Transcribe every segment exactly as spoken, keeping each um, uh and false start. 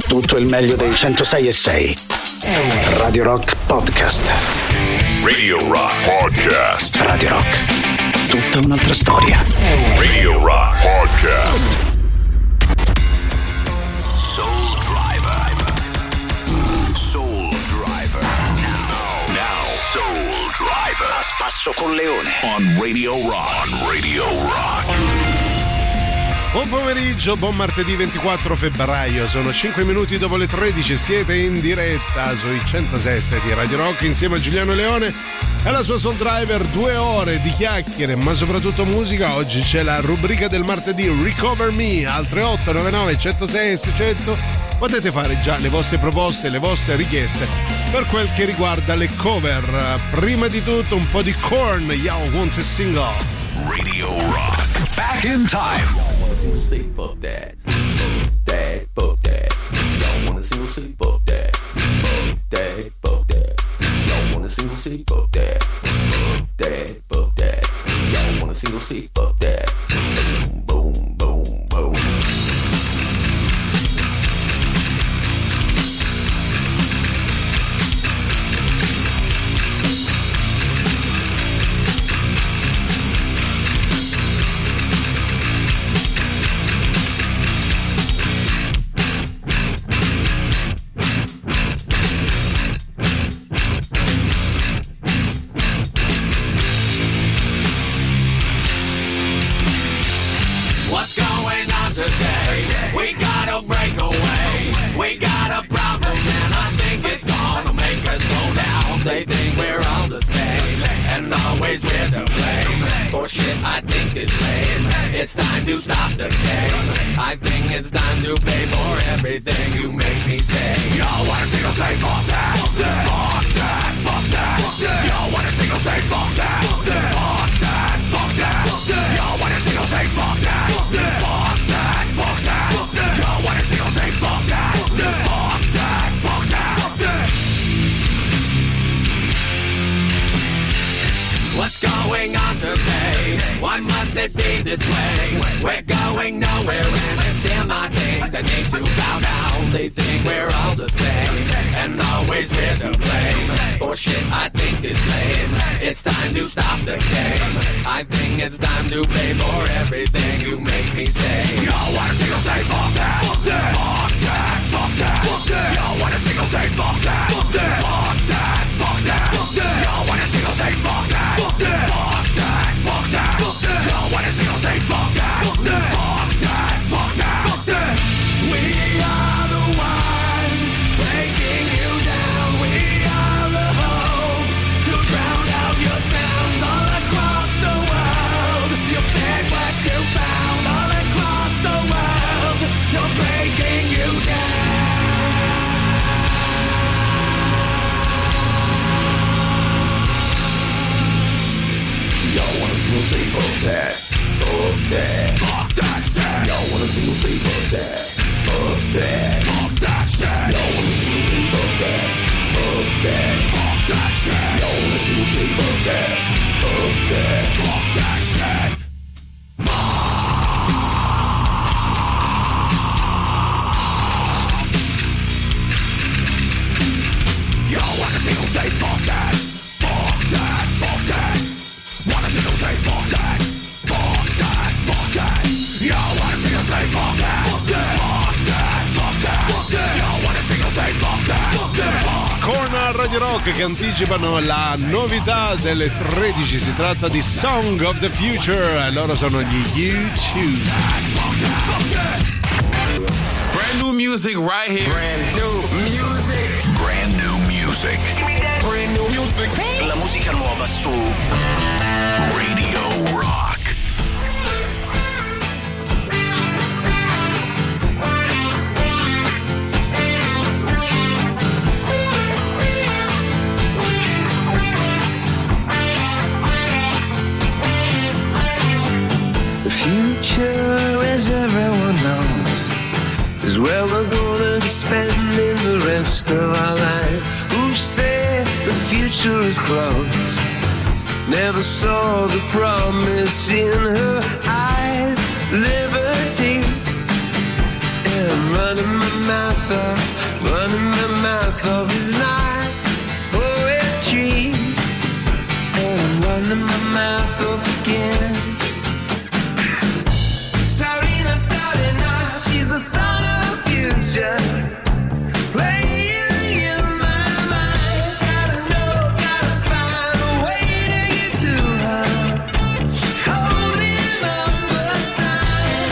tutto il meglio dei centosei e sei. Radio Rock Podcast. Radio Rock Podcast. Radio Rock. Tutta un'altra storia. Radio Rock Podcast. Soul Driver. Soul Driver. Now, now. Soul Driver. A spasso con Leone. On Radio Rock. On Radio Rock. Buon pomeriggio, buon martedì ventiquattro febbraio, sono cinque minuti dopo le tredici, siete in diretta sui centosei di Radio Rock insieme a Giuliano Leone e la sua Soul Driver, due ore di chiacchiere ma soprattutto musica. Oggi c'è la rubrica del martedì Recover Me al tre otto nove nove uno zero sei seicento. Potete fare già le vostre proposte, le vostre richieste per quel che riguarda le cover. Prima di tutto un po' di Korn, Y'all Want a Single. Radio Rock, back in time. Single say fuck that, fuck that, fuck that. Y'all want a single say fuck that, fuck that, fuck that. Y'all want a single say fuck that, fuck that, fuck that. Y'all want a single say fuck that. Boom, boom, boom, boom. They think we're all the same, and always we're to blame. For shit I think is lame. It's time to stop the game. I think it's time to pay for everything you make me say. Y'all want a single say fuck that, fuck that, fuck that, fuck that, fuck that. Y'all want a single say fuck that, fuck that, fuck that, fuck that, fuck that. Y'all want a single say fuck that, fuck that, fuck that, fuck that, fuck that. Y'all want a single say fuck that, fuck that, fuck that, fuck that, fuck that. What's going on today? Why must it be this way? We're going nowhere and it's still my thing. They need to bow down. They think we're all the same, and always we're to blame. For shit I think is lame. It's time to stop the game. I think it's time to pay for everything you make me say. Y'all want a single say fuck that, fuck that, fuck that, fuck that, fuck that. Y'all want a single say fuck that, fuck that, fuck that, fuck that, fuck that. Y'all want a single say fuck that. Fuck that, fuck that, fuck that, fuck that. Y'all want a single say fuck that, fuck that, fuck that, fuck that, fuck that. We are the ones breaking you down. We are the hope to drown out your sounds all across the world. You fed what you found all across the world. You're breaking you down. Y'all wanna single say fuck that, fuck that, fuck that shit. Y'all wanna single say fuck that, fuck that, fuck that shit. Y'all wanna single say fuck that, fuck that, fuck that shit. Y'all wanna single say fuck that, fuck that, fuck that shit. Y'all wanna single say fuck that, fuck that, fuck that. Wanna single say fuck that, fuck that, fuck that. Y'all wanna single say fuck that, fuck that, fuck that, fuck that, fuck that. Y'all wanna single say fuck that, fuck that, fuck that. Korn a Radio Rock che anticipano la novità delle tredici, si tratta di Song of the Future, loro sono gli U due. Brand new music right here. Brand new music. Brand new music. Brand new music. La musica nuova su Radio Rock. The future, as everyone knows, is where we're gonna be spending the rest of our life. Who said the future is close? Never saw the promise in her eyes. Liberty and I'm running my mouth off, running my mouth off is not poetry. And I'm running my mouth off again. Sarina, Sarina, she's the son of the future. Playing in my mind. Gotta know, gotta find a way to get to her. She's holding up a sign.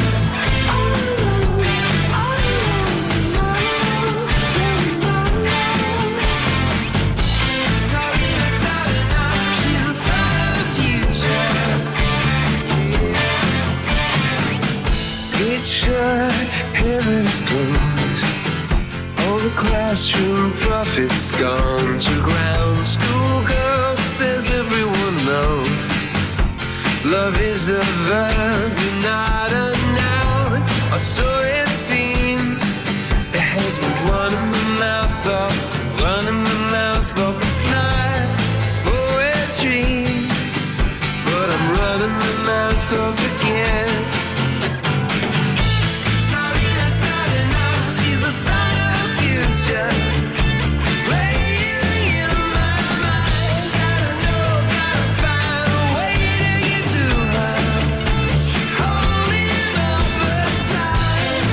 Sarina, Sarina, she's the son of the future. Get sure heaven's closed. All the classroom prophets gone to ground. Schoolgirl says everyone knows. Love is a verb, not a noun. Or so it seems. It has me running my mouth off, running my mouth off. It's not poetry, but I'm running my mouth off again. Sarina, Sarina, she's the son of the future. Playing in my mind. Gotta know, gotta find a way to get to her. She's holding up a sign.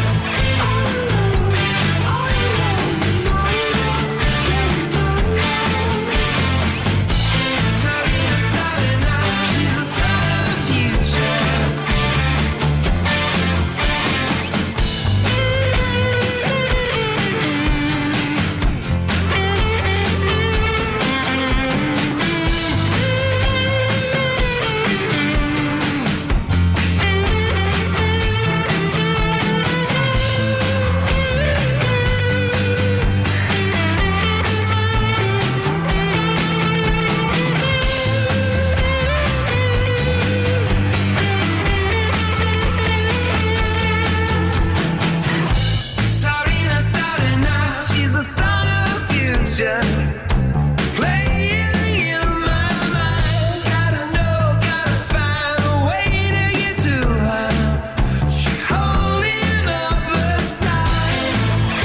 Sarina, Sarina, she's the son of the future. Sarina, Sarina, she's the son of the future. Playing in my mind. Gotta know, gotta find a way to get to her. She's holding up a sign.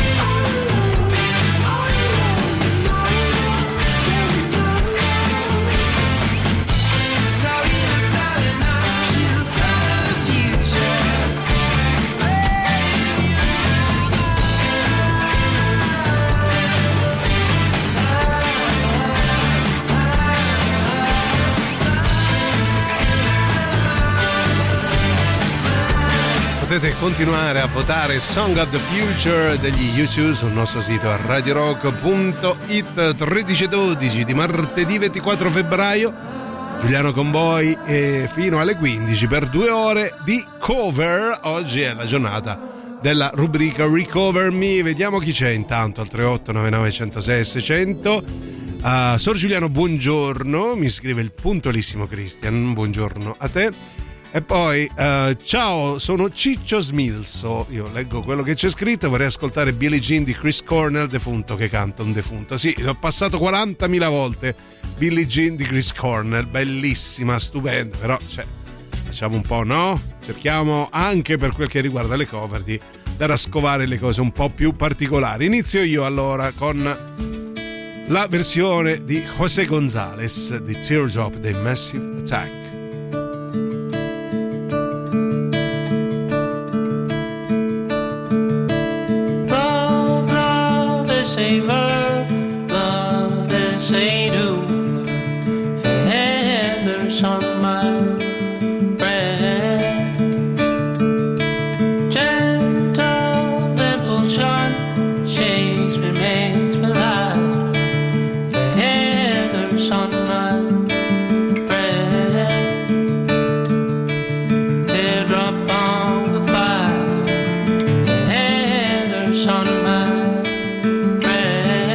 Sarina, Sarina, she's the son of the future. Potete continuare a votare Song of the Future degli U due sul nostro sito radio rock punto it. Tredici e dodici di martedì ventiquattro febbraio. Giuliano con voi e fino alle quindici per due ore di cover. Oggi è la giornata della rubrica Recover Me. Vediamo chi c'è intanto al tre otto nove nove uno zero sei sei zero zero. Uh, Sor Giuliano, buongiorno. Mi scrive il puntualissimo Christian. Buongiorno a te. E poi uh, ciao, sono Ciccio Smilso. Io leggo quello che c'è scritto. Vorrei ascoltare Billie Jean di Chris Cornell, defunto, che canta un defunto. Sì, l'ho passato quarantamila volte Billie Jean di Chris Cornell. Bellissima, stupenda. Però cioè, facciamo un po', no? Cerchiamo anche per quel che riguarda le cover di dare a scovare le cose un po' più particolari. Inizio io allora con la versione di José González di Teardrop dei Massive Attack. Savor, love as they do, feathers on my breath, gentle impulsion shakes me, makes me laugh, feathers on my breath, teardrop on the fire, feathers on my breath.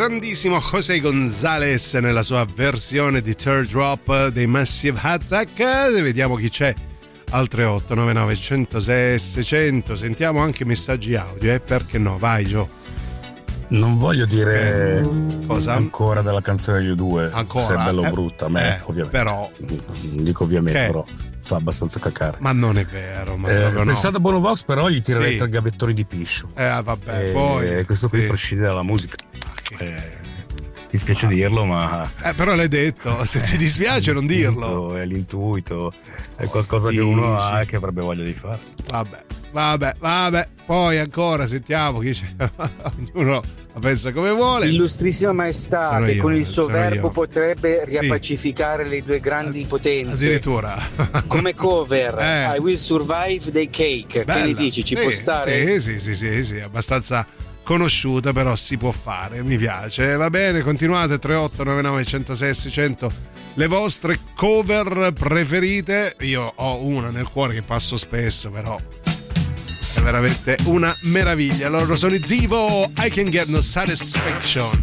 grandissimo José González nella sua versione di Teardrop dei Massive Attack. Vediamo chi c'è al tre otto nove nove uno zero sei seicento. Sentiamo anche messaggi audio, eh? Perché no? Vai Gio. Non voglio dire eh, cosa? ancora della canzone degli U due, ancora, se è bello o eh, brutta, a me eh, ovviamente. Però non dico ovviamente, che? però fa abbastanza cacare. Ma non è vero, ma eh, proprio no. Pensate a Bono Vox, però gli tirerei Sì. tre gavettoni di piscio. Eh vabbè, Eh, poi questo qui sì. prescinde dalla musica. Che- Eh, mi spiace dirlo, ma Eh, però l'hai detto, se ti dispiace non dirlo. È l'intuito, è qualcosa che uno ha e che avrebbe voglia di fare. Vabbè, vabbè, vabbè. Poi ancora sentiamo chi c'è. Ognuno la pensa come vuole. Illustrissima maestà, Sono che io, con il suo sono verbo io. potrebbe Sì. riappacificare le due grandi potenze. Addirittura. Come cover, Eh. I Will Survive dei Cake. Bella. Che ne dici? Ci Sì, può stare? Sì, sì, sì, sì, sì, abbastanza conosciuta, però si può fare, mi piace. Va bene, continuate tre otto nove nove uno zero sei seicento. Le vostre cover preferite. Io ho una nel cuore che passo spesso, però è veramente una meraviglia. Loro sono i Zivo, I Can Get No Satisfaction.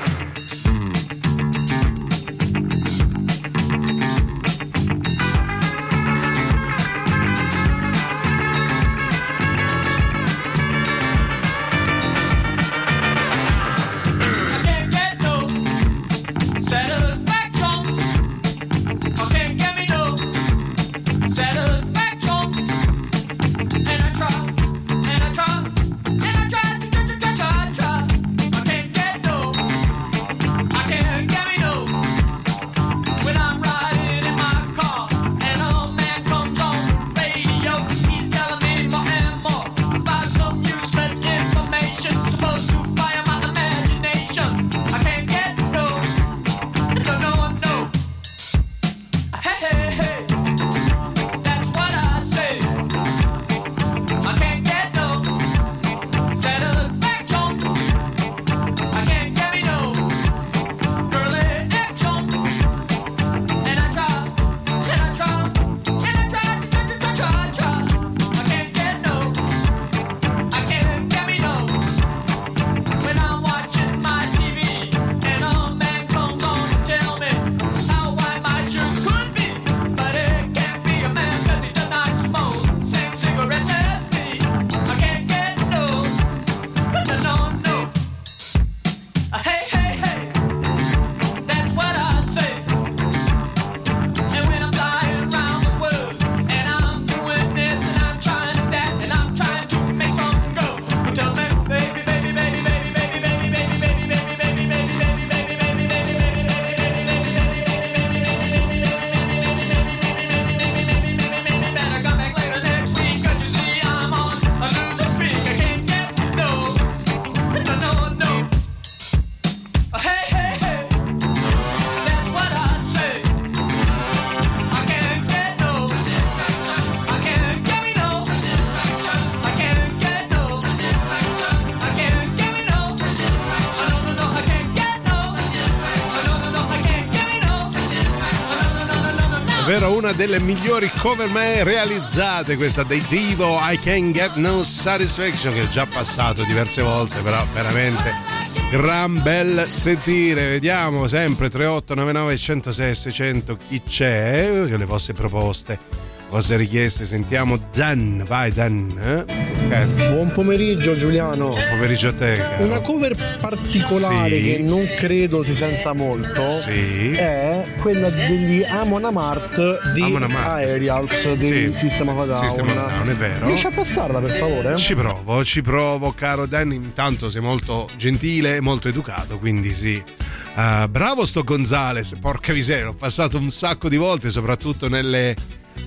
Davvero una delle migliori cover mai realizzate, questa dei Divo, I Can Get No Satisfaction, che è già passato diverse volte, però veramente gran bel sentire. Vediamo sempre tre otto nove nove uno zero sei seicento chi c'è, che le vostre proposte, le vostre richieste. Sentiamo Dan, vai Dan. Eh? Okay. Buon pomeriggio Giuliano. Buon pomeriggio a te, caro. Una cover particolare Sì. che non credo si senta molto Sì. è quella degli Amon Amart di Amon Amarth, Aerials di sì. System of a Down. System of a Down, è vero. Riesci a passarla per favore? Ci provo, ci provo, caro Dan. Intanto sei molto gentile e molto educato, quindi sì. Uh, bravo sto Gonzales, porca miseria, l'ho passato un sacco di volte, soprattutto nelle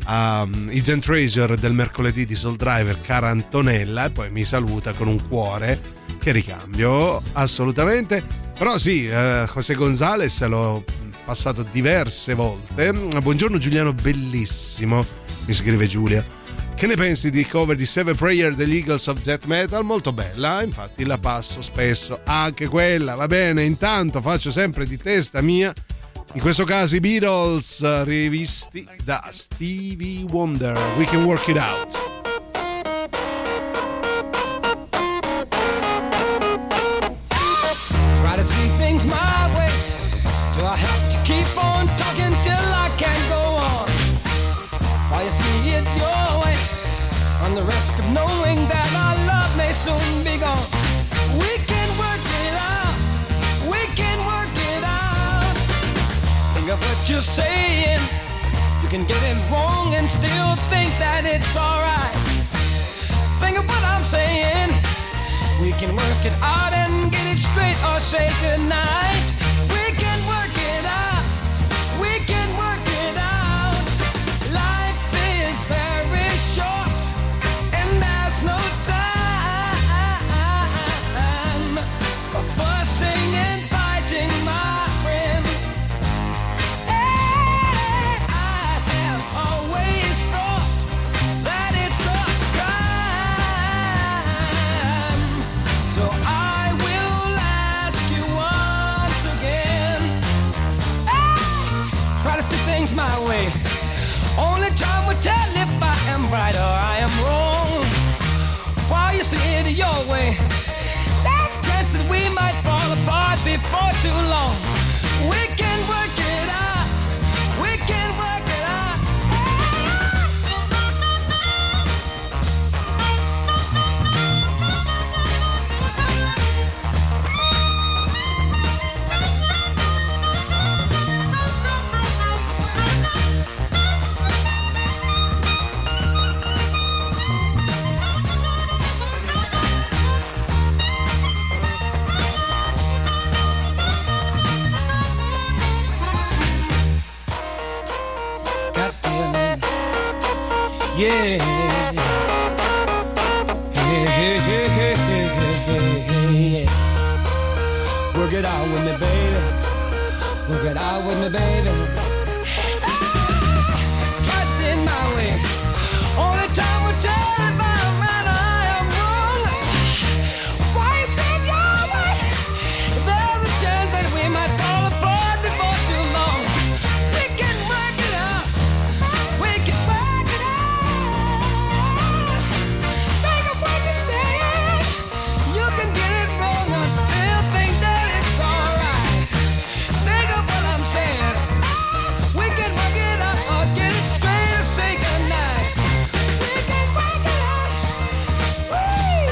um, Hidden Treasure del mercoledì di Soul Driver, cara Antonella, e poi mi saluta con un cuore che ricambio assolutamente. Però sì, uh, José Gonzales l'ho passato diverse volte. Buongiorno Giuliano, bellissimo, mi scrive Giulia. Che ne pensi di cover di Save a Prayer degli Eagles of Death Metal? Molto bella, infatti la passo spesso, anche quella, va bene. Intanto faccio sempre di testa mia, in questo caso i Beatles rivisti da Stevie Wonder, We Can Work It Out. Try to see things it your way, on the risk of knowing that our love may soon be gone. We can work it out, we can work it out. Think of what you're saying, you can get it wrong and still think that it's alright. Think of what I'm saying, we can work it out and get it straight or say goodnight. We can work it out, we can work it out. Life is very short and there's no time for fussing and fighting, my friend. Hey, I have always thought that it's a crime, so I will ask you once again. Hey, try to see things my way. Only time will tell if I am right or I am wrong. While you see it your way, there's a chance that we might fall apart before too long. We can work it out, we can work it out. Got feeling, yeah. Hey, hey, hey, hey, hey, hey, hey. Work it out with me, baby. Work it out with me, baby. Try to be my way. Only time will tell if I'm right or I am wrong. Why you say it your way? There's a chance that we might fall apart before too long. We can work it out. We can work it out. Think of what you're saying. You can get it wrong and still think that it's alright. Think of what I'm saying. We can work it out or get it straight or say goodnight. We can work it out. Woo!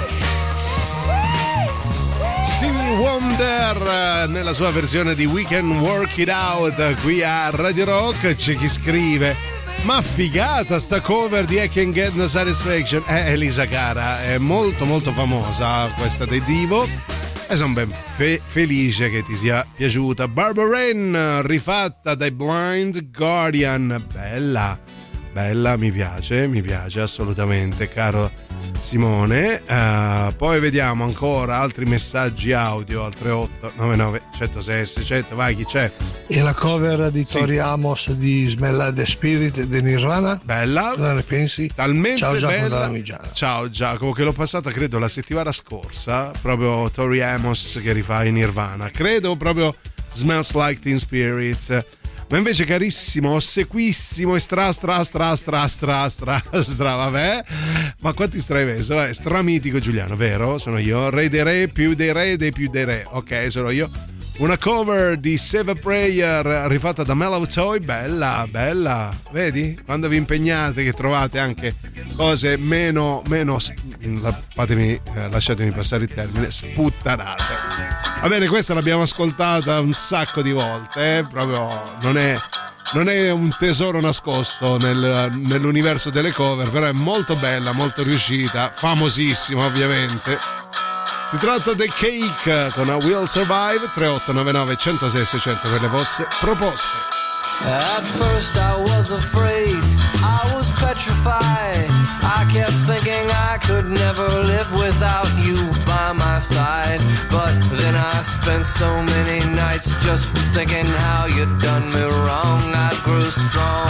Woo! Stevie Wonder eh, nella sua versione di We Can Work It Out qui a Radio Rock. C'è chi scrive: ma figata sta cover di I Can Get No Satisfaction. Eh, Elisa cara, è molto molto famosa questa dei Divo e sono ben fe- felice che ti sia piaciuta. Barbara Ann rifatta dai Blind Guardian. Bella, bella, mi piace, mi piace assolutamente, caro Simone. Uh, poi vediamo ancora altri messaggi audio al tre otto nove nove uno zero sei seicento. Vai, chi c'è? E la cover di Sì. Tori Amos di Smell Like the Spirit di Nirvana? Bella. Cosa ne pensi? Talmente Ciao Giacomo bella. dalla Migiana. Ciao Giacomo, che l'ho passata credo la settimana scorsa, proprio Tori Amos che rifà in Nirvana, credo proprio Smells Like Teen Spirit. Ma invece carissimo, ossequissimo e stra stra stra stra stra stra stra vabbè, ma quanti stra hai messo? Eh, stramitico Giuliano, vero? Sono io, re dei re, più dei re dei più dei re, ok, sono io. Una cover di Save a Prayer rifatta da Mellow Toy, bella, bella, vedi? Quando vi impegnate che trovate anche cose meno, meno, fatemi, eh, lasciatemi passare il termine, sputtanate. Va bene, questa l'abbiamo ascoltata un sacco di volte, eh? Proprio non è, non è un tesoro nascosto nel, nell'universo delle cover, però è molto bella, molto riuscita, famosissima ovviamente. Si tratta di Cake con I Will Survive. Tre otto nove nove uno zero sei seicento per le vostre proposte. At first I was afraid, I was petrified. I kept thinking I could never live without you by my side. But then I spent so many nights just thinking how you'd done me wrong. I grew strong,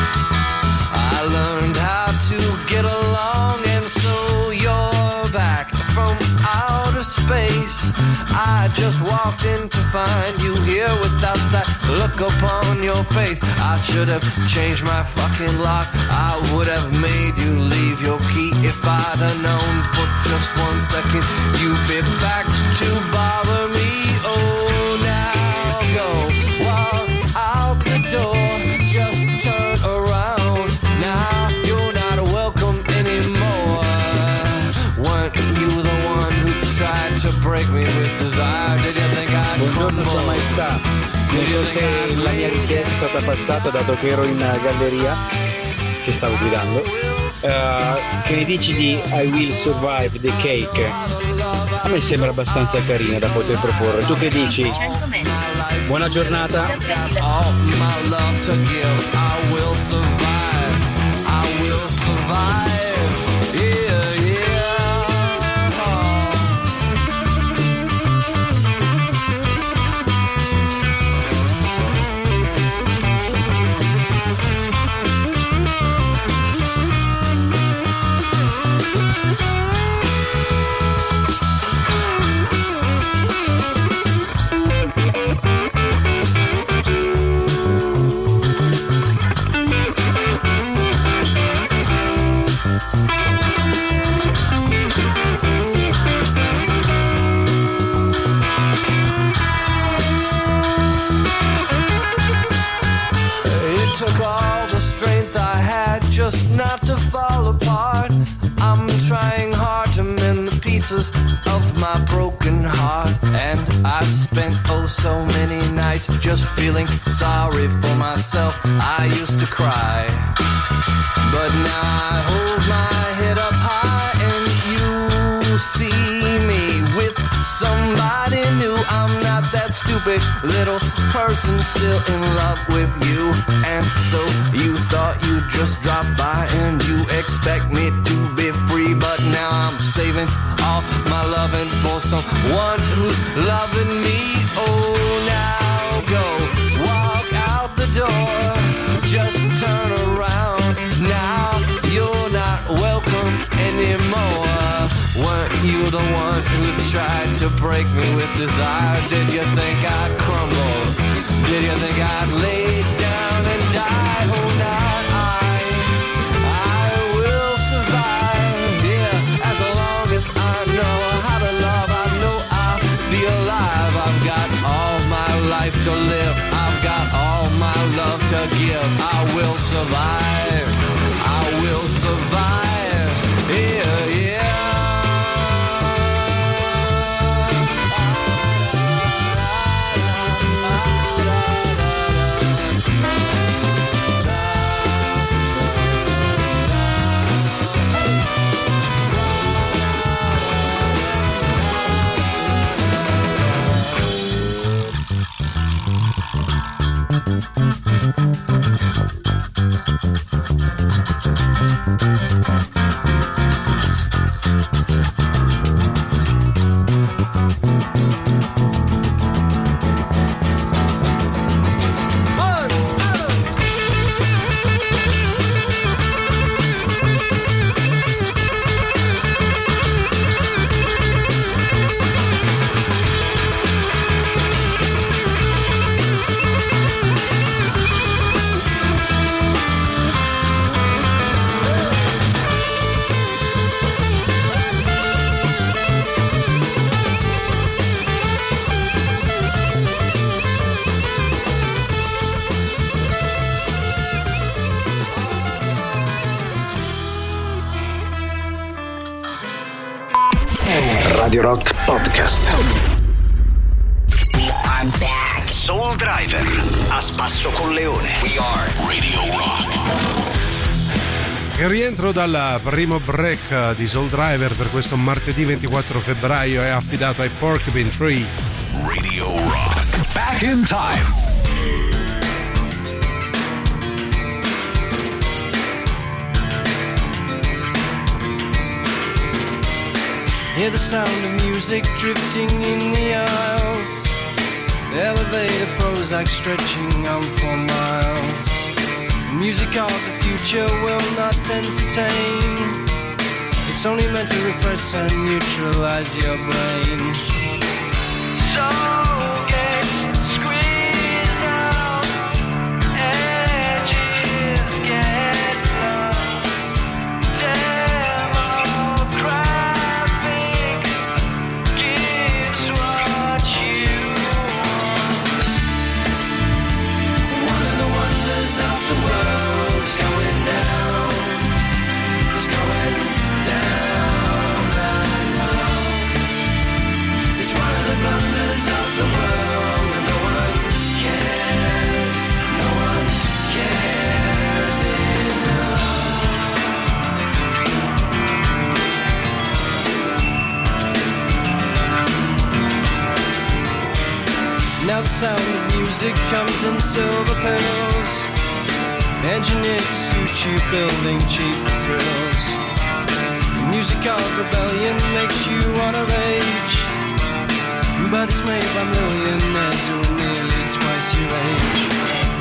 I learned how to get along, and so you're back from outer space. I just walked in to find you here without that look upon your face. I should have changed my fucking lock, I would have made you leave your key. If I'd have known for just one second you'd be back to bother me. Oh, now go walk out the door, just turn around. Now you're not Sua Maestà, non so se la mia richiesta è stata passata dato che ero in galleria, che stavo guidando. Uh, che ne dici di I Will Survive the Cake? A me sembra abbastanza carina da poter proporre. Tu che dici? Buona giornata. All my love to give, I will survive, I will survive, yeah, yeah. Took all the strength I had just not to fall apart. I'm trying hard to mend the pieces of my broken heart. And I've spent oh so many nights just feeling sorry for myself. I used to cry, but now I hold my head up high and you see me with somebody new. I'm not that stupid little person still in love with you. And so you thought you'd just drop by and you expect me to be free. But now I'm saving all my loving for someone who's loving me. Oh, now go walk out the door, just turn around. Now you're not welcome anymore. Weren't you the one who tried to break me with desire? Did you think I'd crumble? Did you think I'd lay down and die? Oh, now I, I will survive. Yeah, as long as I know how to love, I know I'll be alive. I've got all my life to live. I've got all my love to give. I will survive. I will survive. Yeah, yeah. Radio Rock Podcast. I'm back. Soul Driver a spasso con Leone. We are Radio Rock. Il rientro dal primo break di Soul Driver per questo martedì ventiquattro febbraio è affidato ai Porcupine Tree. Radio Rock. Back in time. Hear the sound of music drifting in the aisles. Elevator Prozac stretching on for miles. Music of the future will not entertain. It's only meant to repress and neutralize your brain. So get squeezed out, edges get blown. Democratic gives what you want. One of the wonders of the world is going down. It's going down, I know. It's one of the blunders of the sound of music comes in silver pills, engineered to suit you, building cheap thrills. The music of rebellion makes you wanna rage, but it's made by millionaires who are nearly twice your age.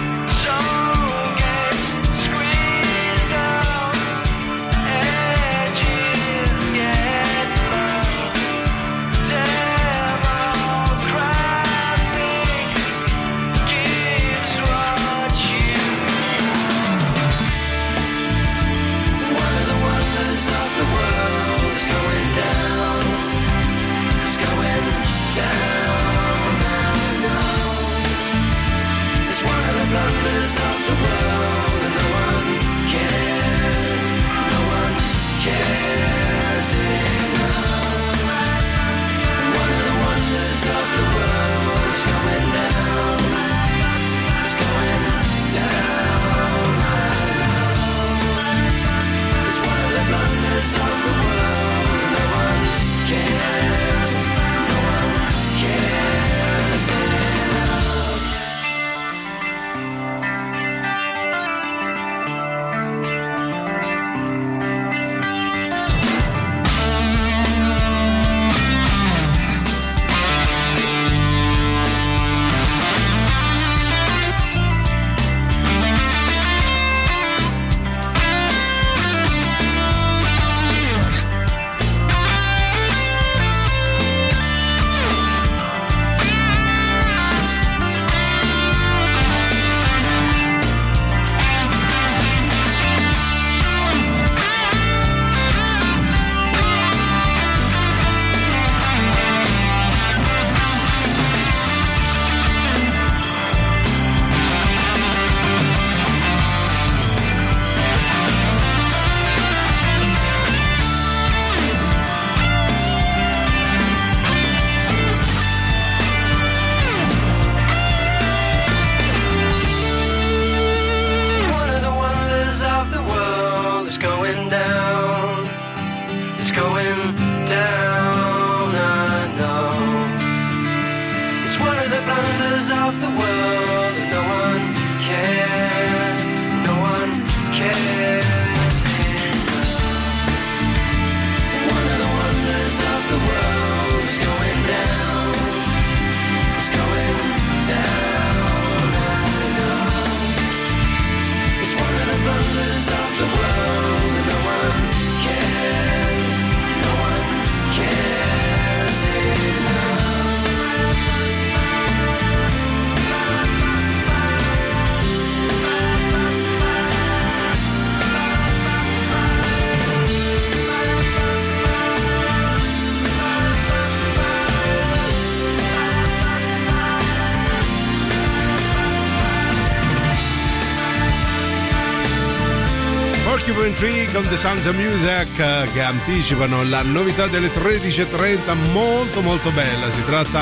Con The Sounds of Music che anticipano la novità delle tredici e trenta, molto molto bella. Si tratta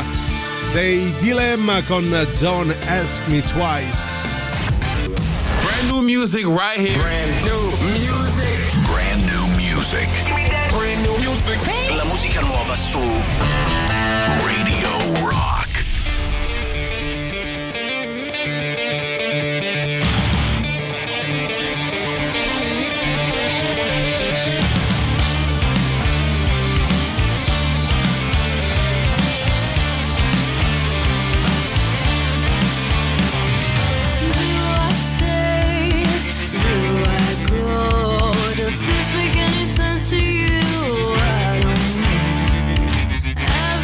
dei Dilemma con Don't Ask Me Twice. Brand new music right here. Brand new music. Brand new music. Brand new music. La musica nuova su Radio Rock. Does this make any sense to you? I don't know.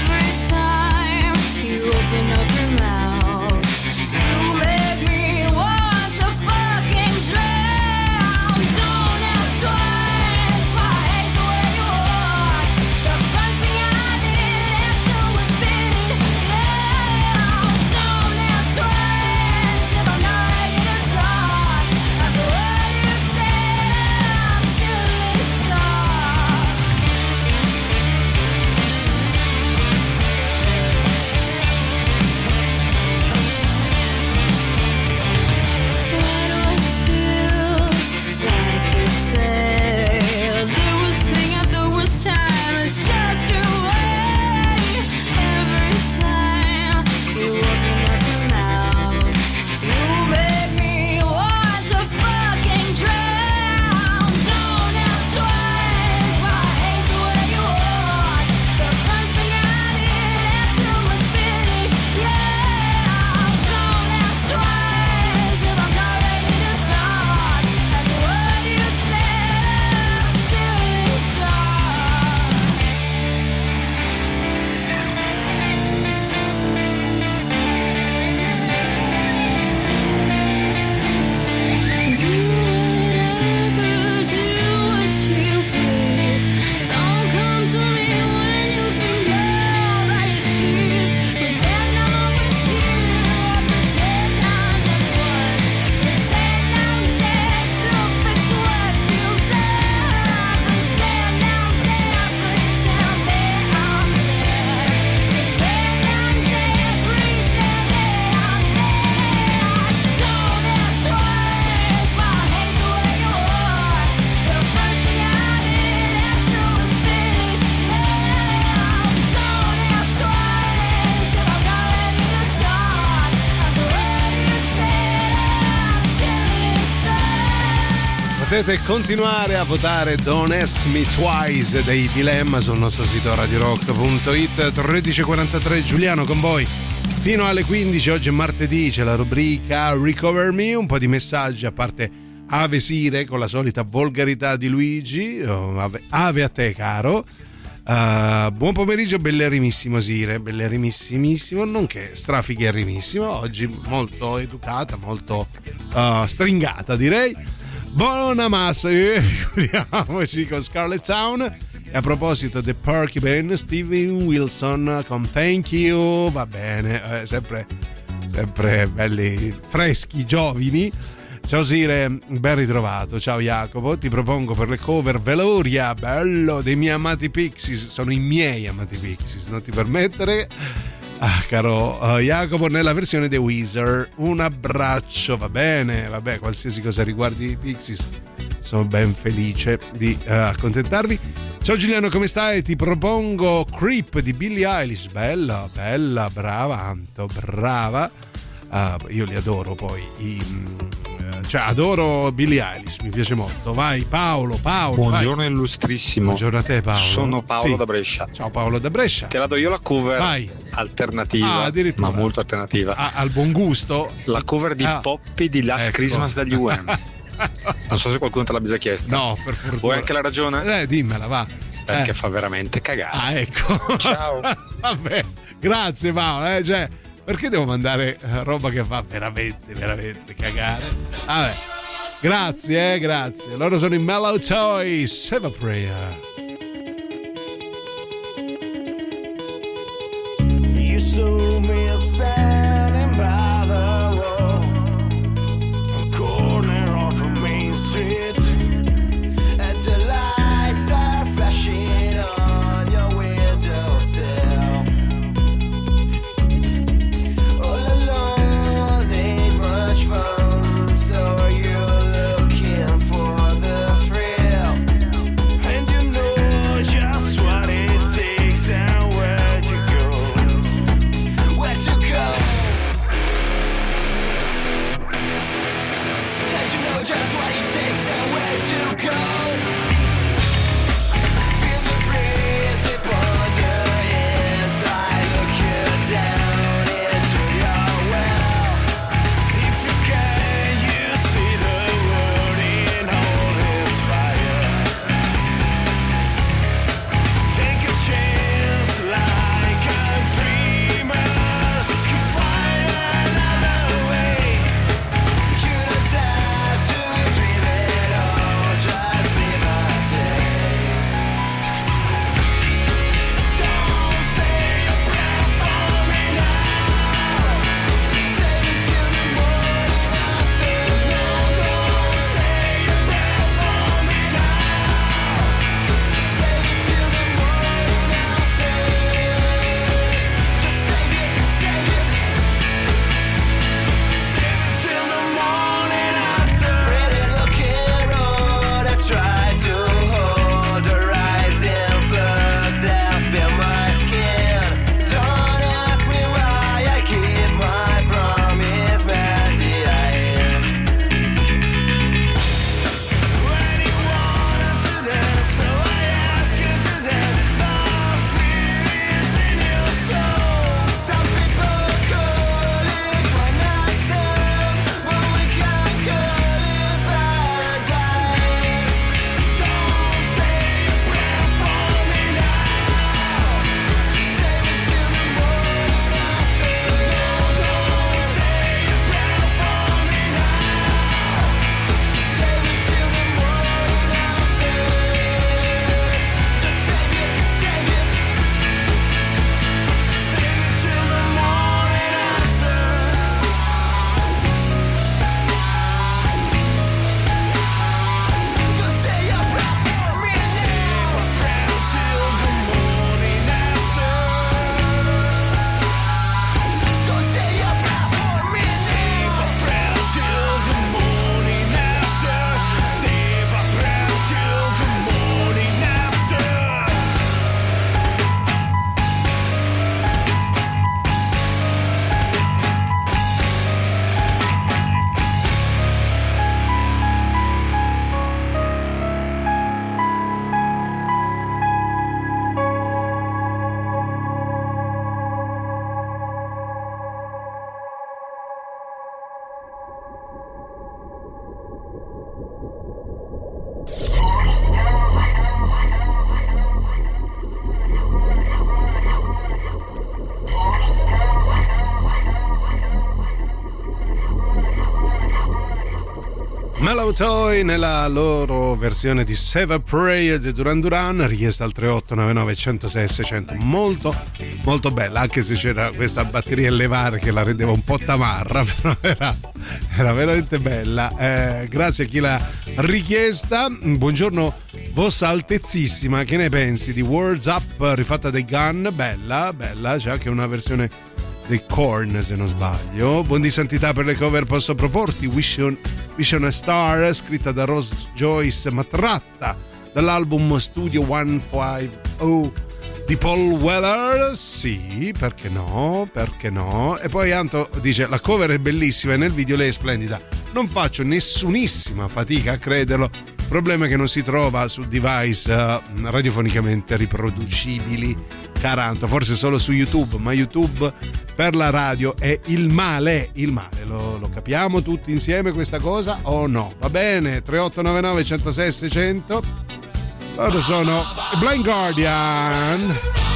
Potete continuare a votare Don't Ask Me Twice dei Dilemma sul nostro sito radio rock punto it. Tredici e quarantatré, Giuliano con voi fino alle quindici. Oggi è martedì, c'è la rubrica Recover Me, un po' di messaggi, a parte Ave Sire con la solita volgarità di Luigi. Oh, ave, ave a te caro. Uh, buon pomeriggio, bellerimissimo Sire, bellerimissimo, nonché strafigherimissimo. Oggi molto educata, molto uh, stringata direi. Buona massa, figuriamoci con Scarlet Town. E a proposito The Porcupine, Steven Wilson con Thank You, va bene, eh, sempre, sempre belli freschi, giovani. Ciao Sire, ben ritrovato. Ciao Jacopo, ti propongo per le cover Veloria, bello, dei miei amati Pixies. Sono i miei amati Pixies, non ti permettere. Ah, caro uh, Jacopo, nella versione The Weezer. Un abbraccio, va bene, vabbè, qualsiasi cosa riguardi i Pixies sono ben felice di uh, accontentarvi. Ciao Giuliano, come stai? Ti propongo Creep di Billie Eilish. Bella, bella, brava Anto, brava. Uh, io li adoro poi i, uh, cioè adoro Billie Eilish, mi piace molto. Vai Paolo, Paolo. Buongiorno vai. Illustrissimo. Buongiorno a te Paolo. Sono Paolo sì. da Brescia. Ciao Paolo da Brescia. Te la do io la cover vai. alternativa, ah, ma molto alternativa. Ah, al buon gusto. La cover di ah. Poppy di Last ecco. Christmas dagli U M. Non so se qualcuno te l'abbia chiesta. No, per fortuna. Vuoi anche la ragione? Eh, dimmela, va. Perché eh. fa veramente cagare. Ah, ecco. Ciao. Vabbè, grazie Paolo, eh, cioè perché devo mandare roba che fa veramente, veramente cagare? Vabbè, grazie, eh, grazie. Loro sono i Mellow Toys, Save a Prayer. You saw me a standing by the road, a corner off a main street, and the lights are flashing on your windowsill. So you're looking for the thrill, and you know Toy nella loro versione di Save a Prayer di Duran Duran, richiesta al tre otto nove nove uno zero sei seicento. Molto molto bella, anche se c'era questa batteria in levare che la rendeva un po' tamarra, però era, era veramente bella. Eh, grazie a chi l'ha richiesta. Buongiorno Vostra Altezzissima, che ne pensi di Words Up rifatta dai Gun? Bella, bella, c'è anche una versione dei Korn se non sbaglio. Buon di santità per le cover, posso proporti Wish on, Wish on a Star, scritta da Rose Joyce ma tratta dall'album Studio centocinquanta di Paul Weller? Sì, perché no, perché no. E poi Anto dice la cover è bellissima e nel video lei è splendida, non faccio nessunissima fatica a crederlo. Il problema è che non si trova su device uh, radiofonicamente riproducibili, caranto, forse solo su YouTube, ma YouTube per la radio è il male, il male, lo, lo capiamo tutti insieme questa cosa o no? Va bene, tre otto nove nove uno zero sei seicento. Loro sono Blind Guardian.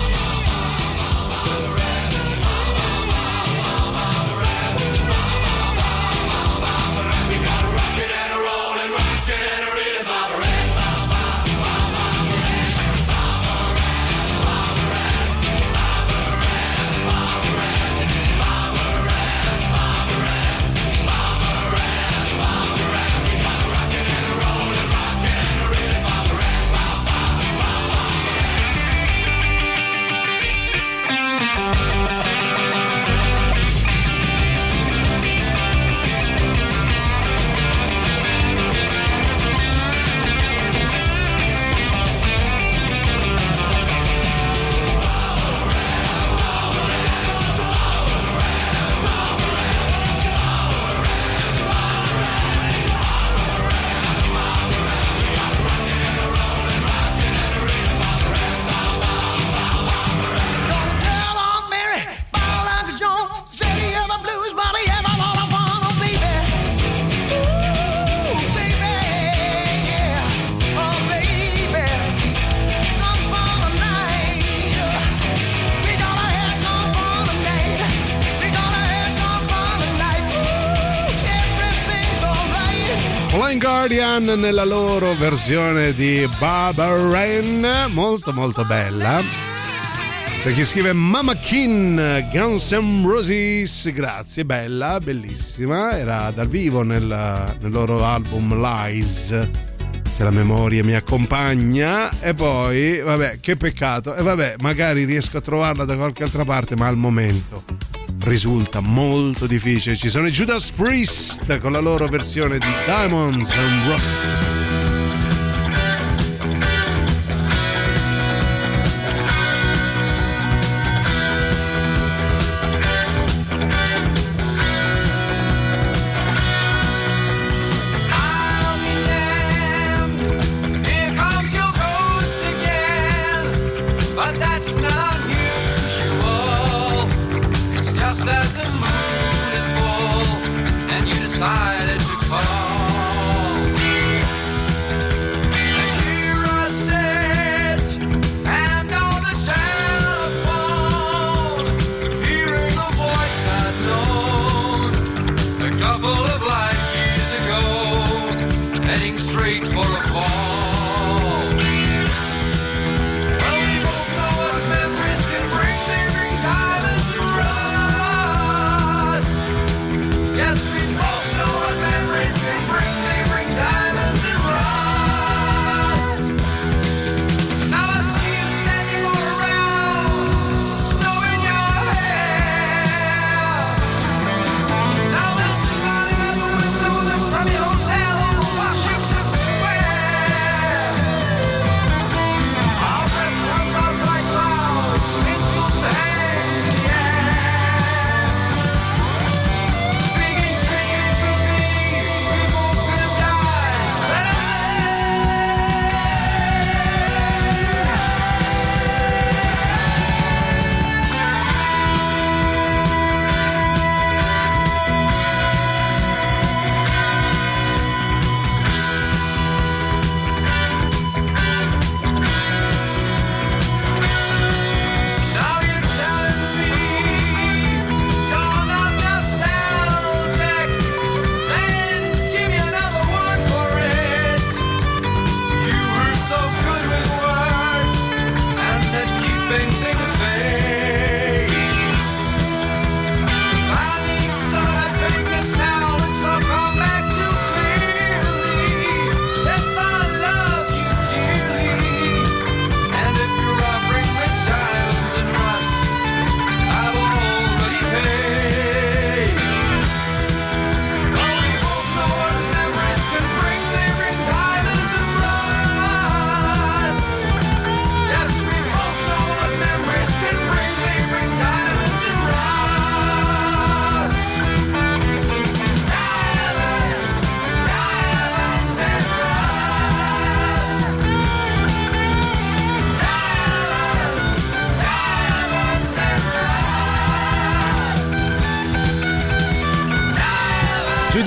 Guardian nella loro versione di Barbara Rain, molto molto bella. C'è chi scrive Mama Kin, Guns N' Roses, grazie, bella, bellissima, era dal vivo nel, nel loro album Lies, se la memoria mi accompagna. E poi vabbè, che peccato, e vabbè, magari riesco a trovarla da qualche altra parte, ma al momento risulta molto difficile. Ci sono i Judas Priest con la loro versione di Diamonds and Rock. Decided to call. for a fall. Well, we both know what memories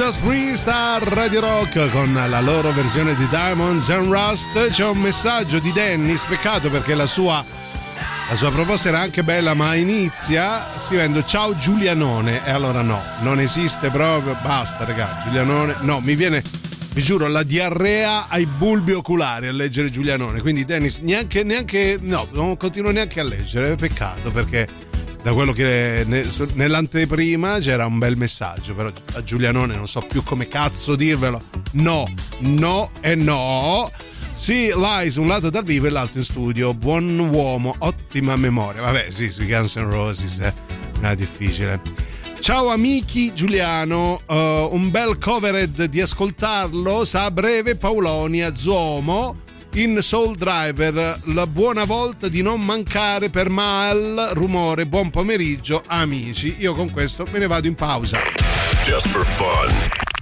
Judas Priest a Radio Rock con la loro versione di Diamonds and Rust. C'è un messaggio di Dennis, peccato perché la sua la sua proposta era anche bella, ma inizia scrivendo ciao Giulianone, e allora no, non esiste proprio, basta ragazzi, Giulianone, no, mi viene, vi giuro, la diarrea ai bulbi oculari a leggere Giulianone, quindi Dennis neanche, neanche no, non continuo neanche a leggere, peccato, perché da quello che ne, nell'anteprima c'era un bel messaggio, però a Giulianone non so più come cazzo dirvelo, no, no e no. Sì, Lies, un lato dal vivo e l'altro in studio, buon uomo, ottima memoria, vabbè sì, sui Guns N' Roses eh, non è difficile. Ciao amici Giuliano, uh, un bel covered di ascoltarlo, sa a breve Paulonia, Zuomo in Soul Driver, la buona volta di non mancare per mal rumore, buon pomeriggio amici, io con questo me ne vado in pausa. Just for fun.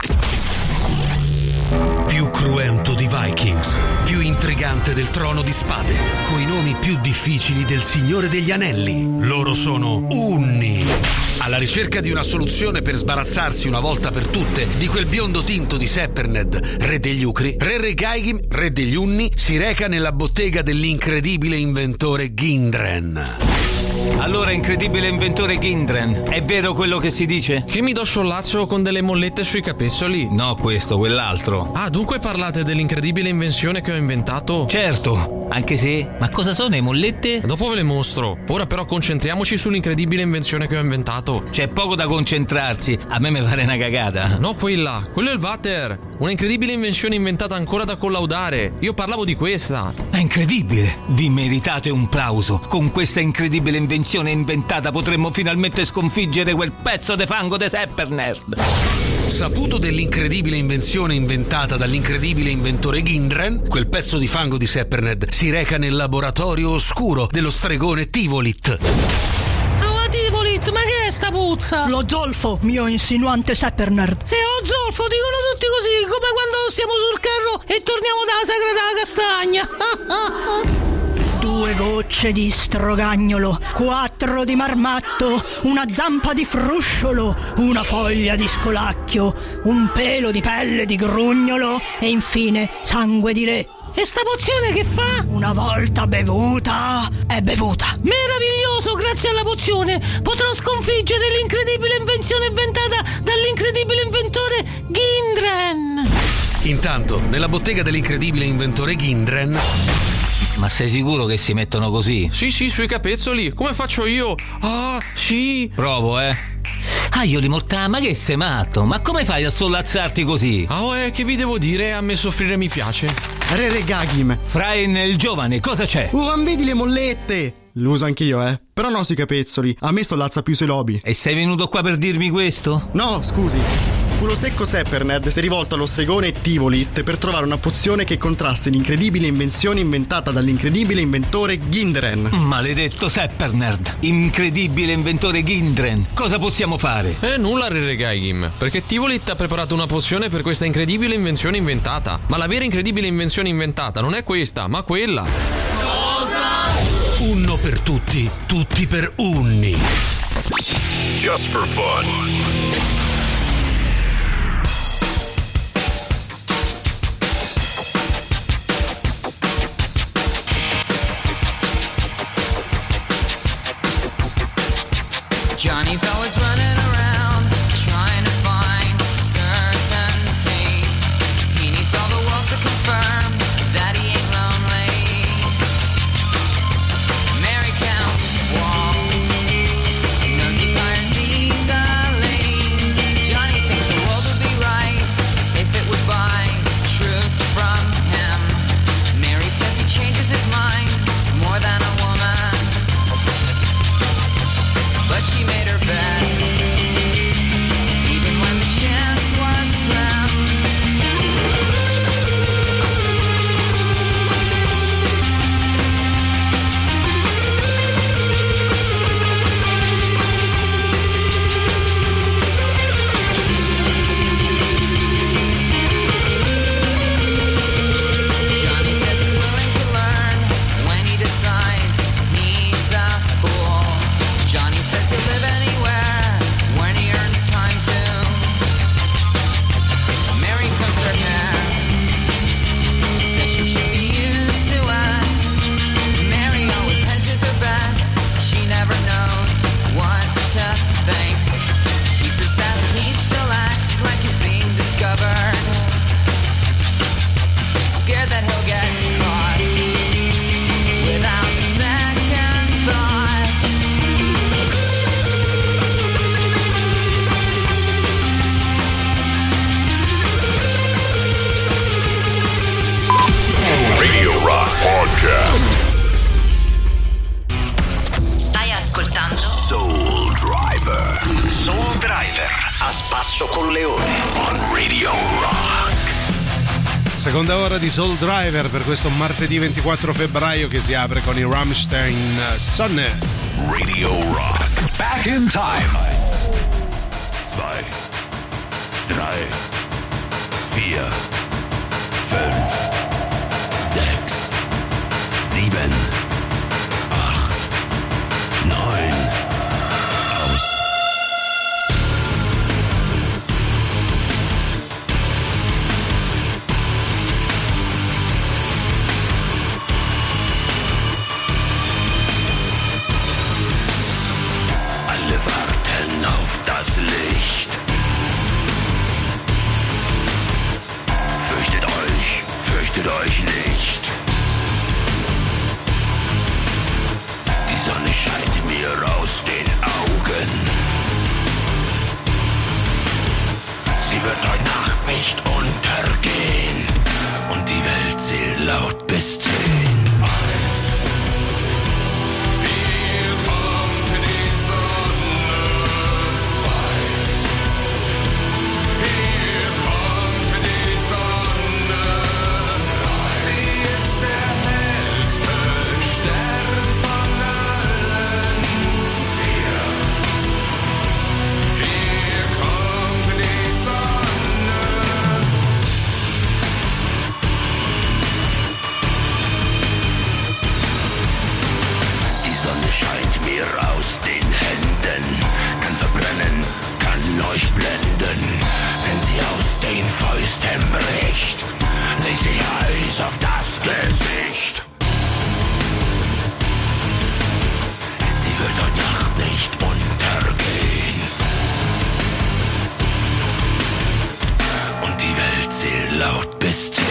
Più cruento di Vikings, più intrigante del Trono di Spade, coi nomi più difficili del Signore degli Anelli. Loro sono Unni. Alla ricerca di una soluzione per sbarazzarsi una volta per tutte di quel biondo tinto di Seperned, re degli Ucri, Re Regaigim, re degli Unni, si reca nella bottega dell'incredibile inventore Gindren. Allora, incredibile inventore Gindren, è vero quello che si dice? Che mi do sciolazzo con delle mollette sui capezzoli? No, questo, quell'altro. Ah, dunque parlate dell'incredibile invenzione che ho inventato? Certo, anche se... Ma cosa sono le mollette? Dopo ve le mostro. Ora però concentriamoci sull'incredibile invenzione che ho inventato. C'è poco da concentrarsi, a me mi pare una cagata. No, quella, quello è il Vater. Una incredibile invenzione inventata ancora da collaudare. Io parlavo di questa. È incredibile. Vi meritate un plauso. Con questa incredibile invenzione inventata potremmo finalmente sconfiggere quel pezzo de fango de Sepernerd. Saputo dell'incredibile invenzione inventata dall'incredibile inventore Gindren, quel pezzo di fango di Seperned si reca nel laboratorio oscuro dello stregone Tivolit. Oh, Tivolit, ma che è sta puzza? Lo zolfo, mio insinuante Sepernerd. Se ho zolfo, dicono tutti così, come quando stiamo sul carro e torniamo dalla sagrada castagna. Due gocce di strogagnolo, quattro di marmatto, una zampa di frusciolo, una foglia di scolacchio, un pelo di pelle di grugnolo e infine sangue di re. E sta pozione che fa? Una volta bevuta, è bevuta. Meraviglioso, grazie alla pozione potrò sconfiggere l'incredibile invenzione inventata dall'incredibile inventore Gindren. Intanto, nella bottega dell'incredibile inventore Gindren... Ma sei sicuro che si mettono così? Sì, sì, sui capezzoli, come faccio io? Ah, sì. Provo, eh. Ah, io li morta, ma che sei matto? Ma come fai a sollazzarti così? Ah, oh, eh, che vi devo dire? A me soffrire mi piace. Re Regaigim. Frain il giovane, cosa c'è? Uh, non vedi le mollette? Lo uso anch'io, eh. Però no sui capezzoli, a me sollazza più sui lobi. E sei venuto qua per dirmi questo? No, scusi. Culo secco Seperned si è rivolto allo stregone Tivolit per trovare una pozione che contrasse l'incredibile invenzione inventata dall'incredibile inventore Gindren. Maledetto Sepernerd, incredibile inventore Gindren, cosa possiamo fare? Eh, nulla, Re Regaigim, perché Tivolit ha preparato una pozione per questa incredibile invenzione inventata. Ma la vera incredibile invenzione inventata non è questa, ma quella. Cosa? Unno per tutti, tutti per unni. Just for fun. Johnny's always running around, trying to find certainty. He needs all the world to confirm that he ain't lonely. Mary counts walls, knows he tires easily. Johnny thinks the world would be right if it would buy truth from him. Mary says he changes his mind more than a woman, but she made her bed. Seconda ora di Soul Driver per questo martedì ventiquattro febbraio che si apre con i Rammstein Sonne. Radio Rock. Back in time. Zwei, drei, vier, fünf, sechs, sieben, acht, neun. Aus. Alle warten auf das Licht. Fürchtet euch, fürchtet euch nicht. Die Sonne scheint mir aus den Augen. Sie wird heute Nacht nicht untergehen. Und die Welt zählt laut bis zehn. Scheint mir aus den Händen, kann verbrennen, kann euch blenden. Wenn sie aus den Fäusten bricht, legt sie Eis auf das Gesicht. Sie wird heute Nacht nicht untergehen. Und die Welt zählt laut bis zehn.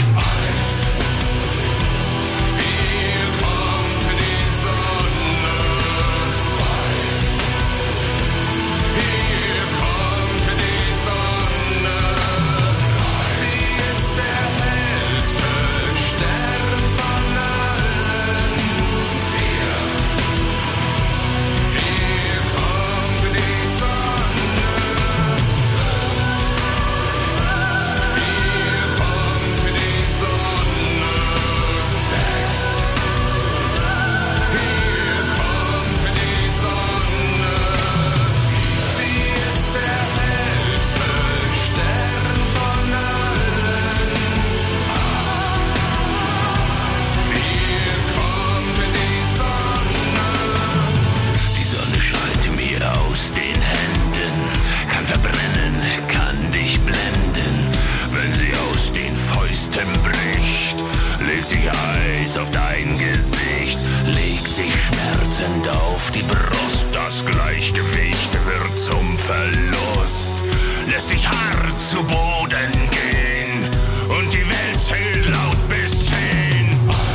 Auf dein Gesicht legt sich schmerzend auf die Brust. Das Gleichgewicht wird zum Verlust. Lässt sich hart zu Boden gehen und die Welt zählt laut bis zehn.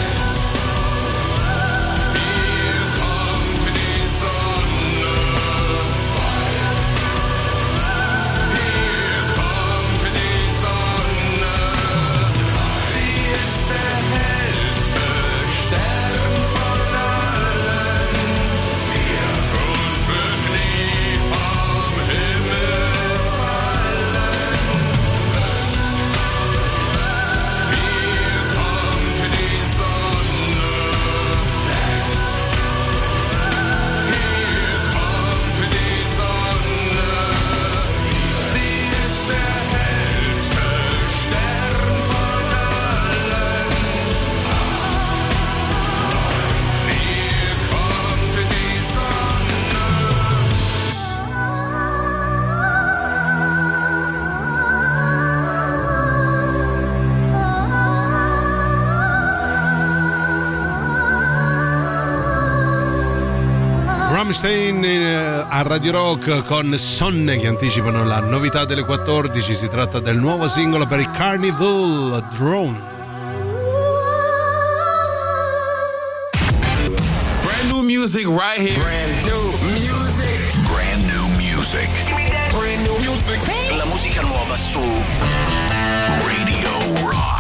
Rammstein a Radio Rock con Sonne che anticipano la novità delle quattordici. Si tratta del nuovo singolo per il Carnival, Drone. Brand new music right here. Brand new music. Brand new music. Brand new music. La musica nuova su Radio Rock.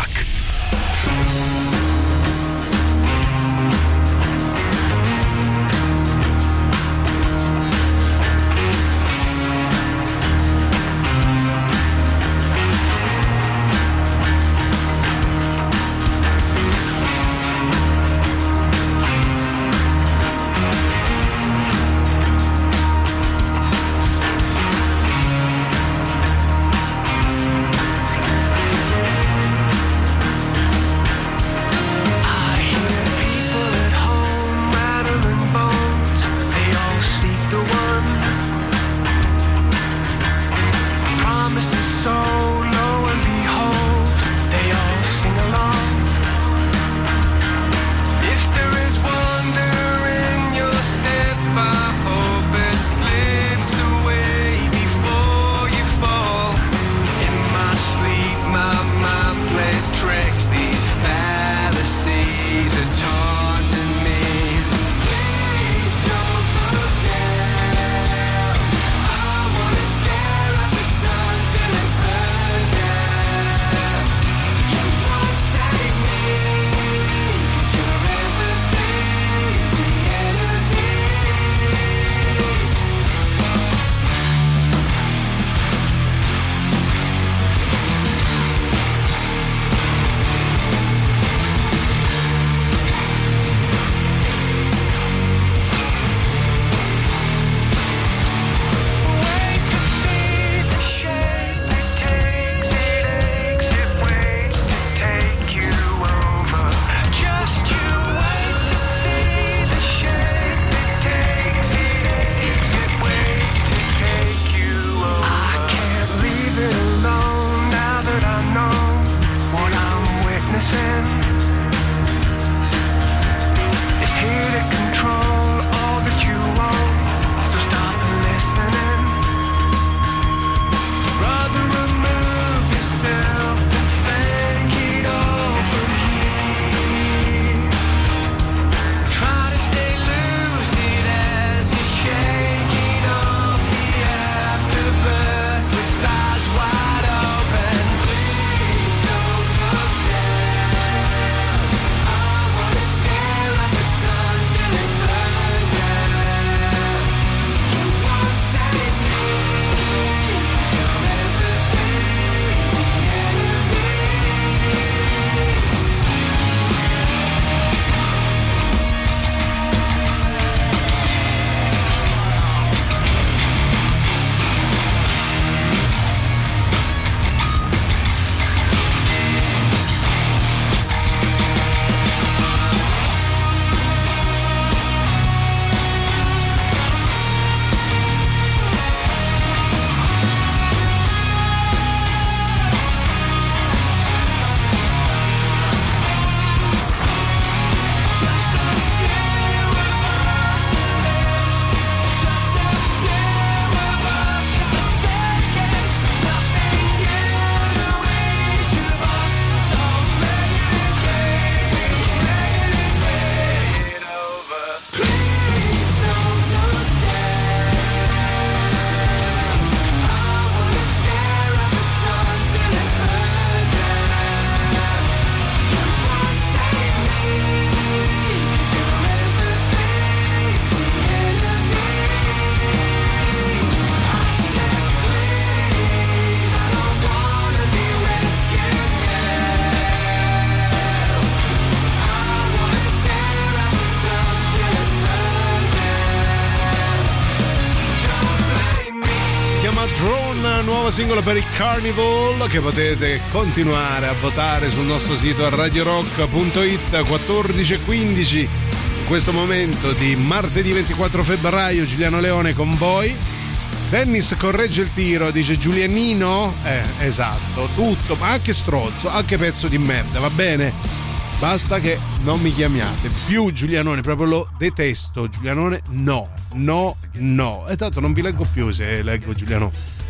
nuovo singolo per i Carnival che potete continuare a votare sul nostro sito radio rock punto it. Quattordici e quindici in questo momento di martedì ventiquattro febbraio. Giuliano Leone con voi. Dennis corregge il tiro, dice Giulianino. Eh, esatto, tutto, ma anche stronzo, anche pezzo di merda, va bene? Basta che non mi chiamiate più Giulianone, proprio lo detesto. Giulianone no, no, no. E tanto non vi leggo più se leggo Giuliano.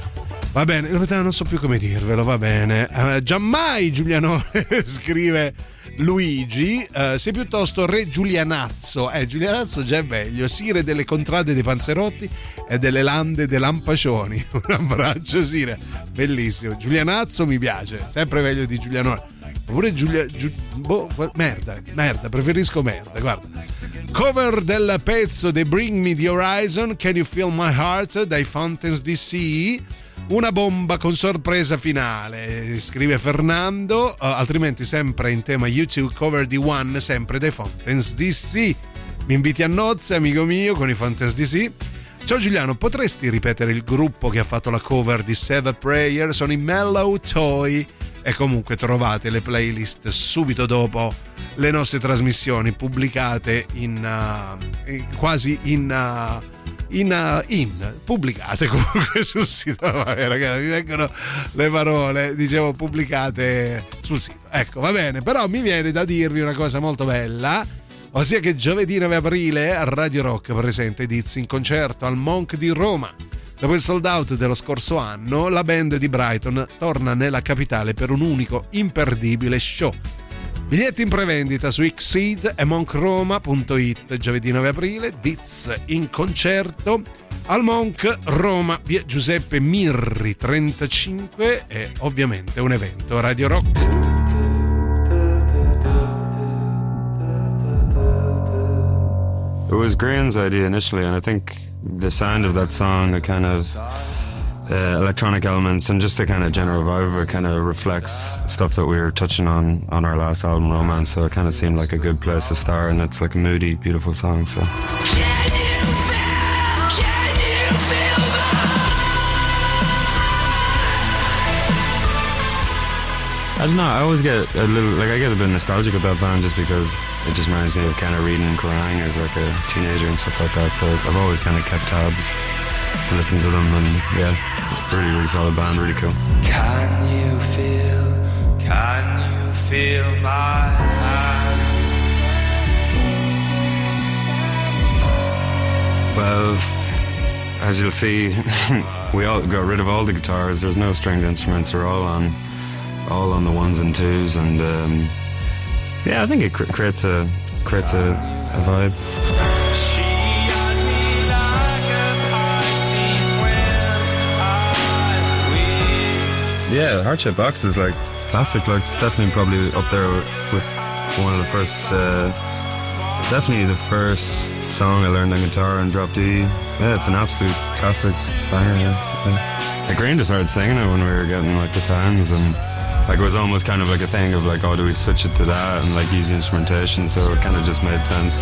Va bene, in realtà non so più come dirvelo, va bene. Uh, giammai Giulianone, scrive Luigi, uh, sei piuttosto re Giulianazzo. Eh, Giulianazzo già è meglio, sire delle contrade dei panzerotti e delle lande dei lampascioni. Un abbraccio, sire. Bellissimo. Giulianazzo mi piace, sempre meglio di Giulianone. Oppure Giulia, Giu, boh, merda, merda, preferisco merda, guarda. Cover del pezzo The Bring Me the Horizon, Can You Feel My Heart dai Fountains D C. Una bomba con sorpresa finale, scrive Fernando, uh, altrimenti sempre in tema YouTube cover di One, sempre dai Fountains D C. Mi inviti a nozze, amico mio, con i Fountains D C. Ciao Giuliano, potresti ripetere il gruppo che ha fatto la cover di Save a Prayer? Sono i Mellow Toy. E comunque trovate le playlist subito dopo le nostre trasmissioni pubblicate in uh, quasi in uh, in, uh, in pubblicate comunque sul sito. Vabbè, ragazzi, mi vengono le parole, dicevo pubblicate sul sito. Ecco, va bene, però mi viene da dirvi una cosa molto bella, ossia che giovedì nove aprile a Radio Rock presenta Diz in concerto al Monk di Roma. Dopo il sold out dello scorso anno, la band di Brighton torna nella capitale per un unico imperdibile show. Biglietti in prevendita su Xseed e monk roma punto it. Giovedì nove aprile, Diz in concerto al Monk Roma, via Giuseppe Mirri trentacinque, e ovviamente un evento Radio Rock. It was Graham's idea initially, and I think the sound of that song, the kind of uh, electronic elements and just the kind of general vibe of it kind of reflects stuff that we were touching on on our last album, Romance, so it kind of seemed like a good place to start, and it's like a moody, beautiful song, so... I don't know, I always get a little, like I get a bit nostalgic about that band just because it just reminds me of kind of reading Kerrang as like a teenager and stuff like that, so I've always kind of kept tabs and listened to them, and yeah, really, really solid band, really cool. Can you feel, can you feel my hand? Well, as you'll see, we all got rid of all the guitars, there's no stringed instruments, they're all on all on the ones and twos, and um, yeah, I think it cr- creates a creates a, a vibe. Yeah, Heart-Shaped Box is like classic, like it's definitely probably up there with one of the first, uh, definitely the first song I learned on guitar and Drop D. Yeah, it's an absolute classic banger. Yeah, yeah. Like Graham just started singing it when we were getting like the sounds, and like it was almost kind of like a thing of like, oh, do we switch it to that and like use the instrumentation, so it kind of just made sense.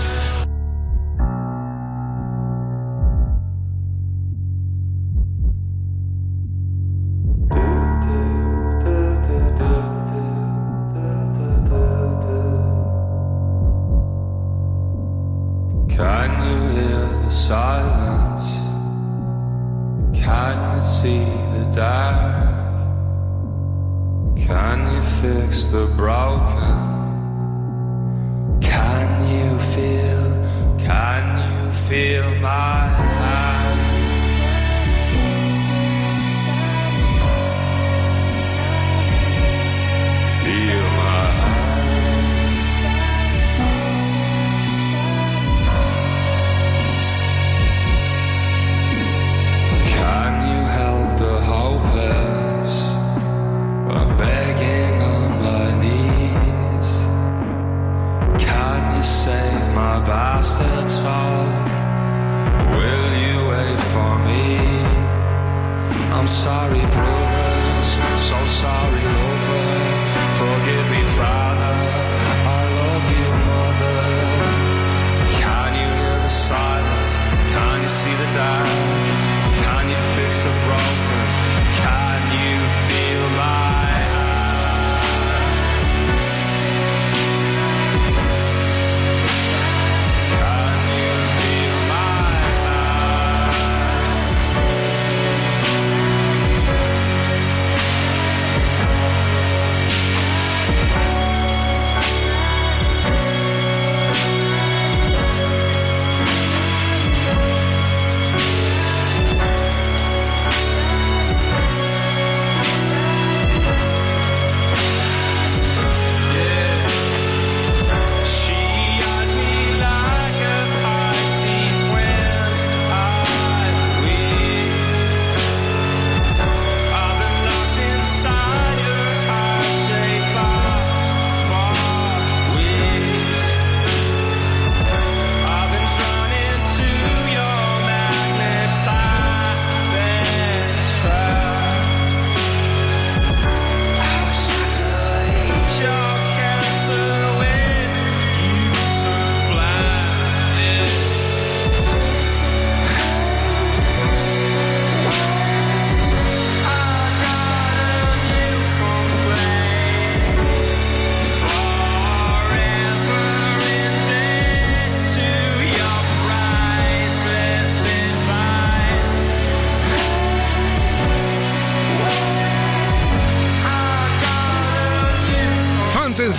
Can you hear the silence? Can you see the dark? Can you fix the broken? Can you feel, can you feel my hand? Feel my hand. Can you help the hopeless? I'm begging on my knees. Can you save my bastard soul? Will you wait for me? I'm sorry, brothers, so sorry, lover. Forgive me, father, I love you, mother. Can you hear the silence? Can you see the dark? Can you fix the broken? Can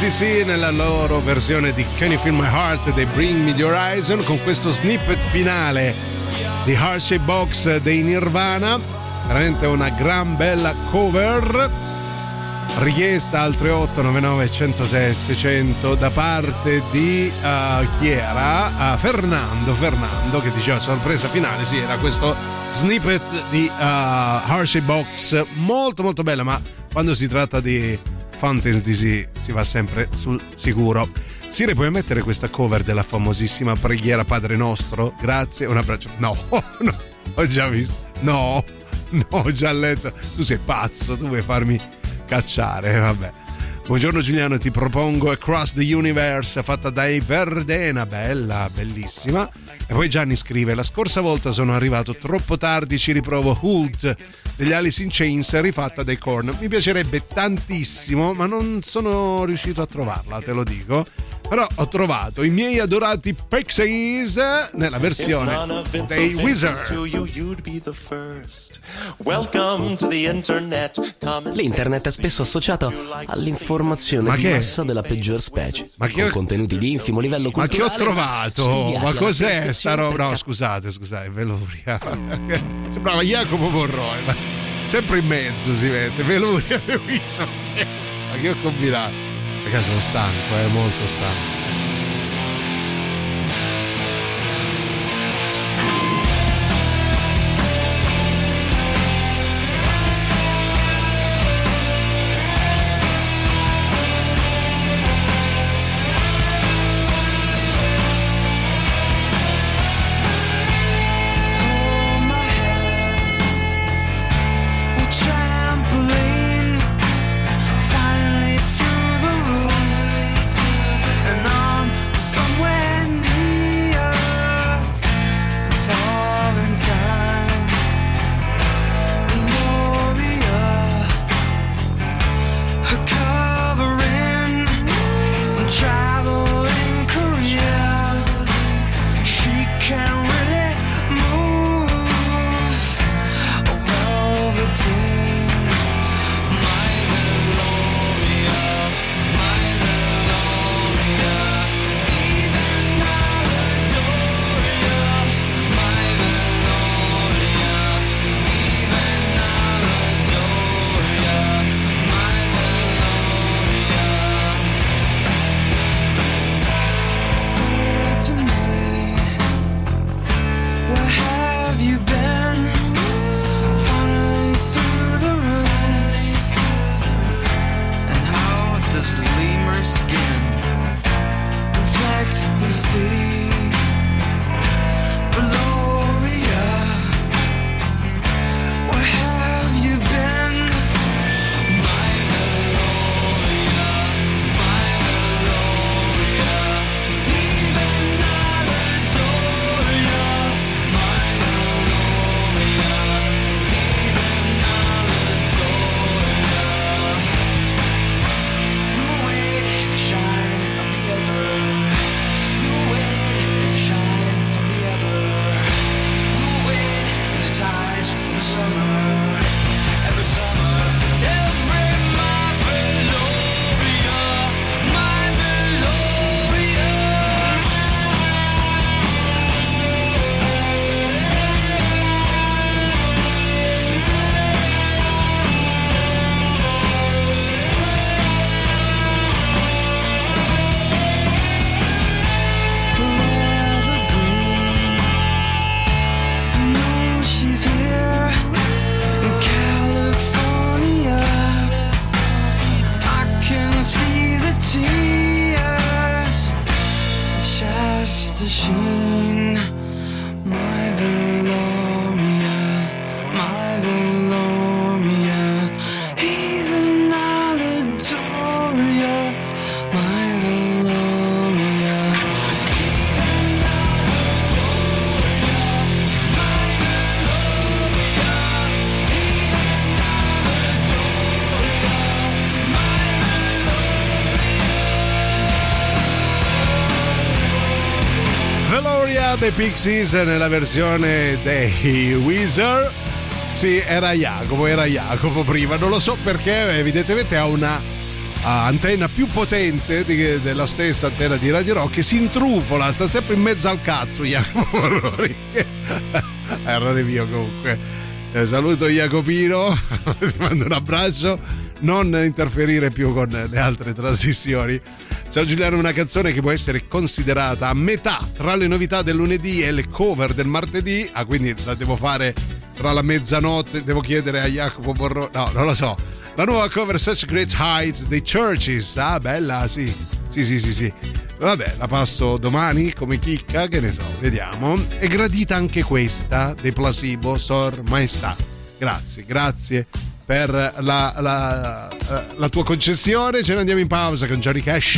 Questi sì, nella loro versione di Can You Feel My Heart dei Bring Me The Horizon, con questo snippet finale di Heart Box dei Nirvana. Veramente una gran bella cover, richiesta al tre otto nove nove uno zero sei seicento da parte di uh, chi era? Uh, Fernando Fernando che diceva sorpresa finale. Sì, era questo snippet di uh, Hershey Box, molto molto bella, ma quando si tratta di Fountains D C si va sempre sul sicuro. Sire, puoi mettere questa cover della famosissima preghiera Padre Nostro? Grazie, un abbraccio. No, no, ho già visto. No, no, ho già letto. Tu sei pazzo, tu vuoi farmi cacciare, vabbè. Buongiorno Giuliano, ti propongo Across the Universe fatta dai Verdena, bella, bellissima. E poi Gianni scrive: la scorsa volta sono arrivato troppo tardi, ci riprovo Hood degli Alice in Chains rifatta dai Korn. Mi piacerebbe tantissimo, ma non sono riuscito a trovarla, te lo dico. Però ho trovato i miei adorati Pixies nella versione dei Wizard. L'internet è spesso associato all'informazione Ma di che? massa della peggior specie, Ma che con ho- contenuti di infimo livello Ma che ho culturale. trovato? studiati Ma alla cos'è perfezione sta roba? per No, cap- scusate, scusate, Veluria. Sembrava Jacopo Borroi, ma sempre in mezzo si vede. Veluria De Wiso. Ma che ho combinato? Perché sono stanco, eh, molto stanco. Trampoline, finally through the roof, and I'm somewhere near falling time. Gloria, her covering, traveling career. She can't really move. Velveteen, my Veloria, my Veloria, even Aladoria, my Veloria, even Aladoria, my Veloria. Say to me, where have you been? Finally through the roof. And how does lemur skin reflect the sea? Valoria, where have you been? My Valoria, my Valoria, even Aladoria, my Valoria, even Aladoria. You wait in the shine of the ever. You wait in the shine of the ever. You wait in the tides of the summer. Every summer, every my Veloria, my Veloria. Forever green, I know she's here in California. I can see the tears, Shasta Sheen, my Veloria, my Veloria, even Aladoria, my Veloria. Veloria dei Pixies nella versione dei Wizard. Sì, era Jacopo, era Jacopo prima, non lo so perché, evidentemente ha una antenna più potente di, della stessa antenna di Radio Rock, che si intrufola, sta sempre in mezzo al cazzo Jacopo Morroni. Errore mio comunque. Eh, saluto Jacopino, ti mando un abbraccio, non interferire più con le altre trasmissioni. Ciao Giuliano, una canzone che può essere considerata a metà tra le novità del lunedì e le cover del martedì. Ah, quindi la devo fare tra la mezzanotte, devo chiedere a Jacopo Morroni, no, non lo so. La nuova cover Such Great Heights dei Churches. Ah, bella, sì. Sì, sì, sì, sì. Vabbè, la passo domani come chicca, che ne so, vediamo. È gradita anche questa dei Placebo, Sor Maestà. Grazie, grazie per la, la, la tua concessione. Ce ne andiamo in pausa con Johnny Cash.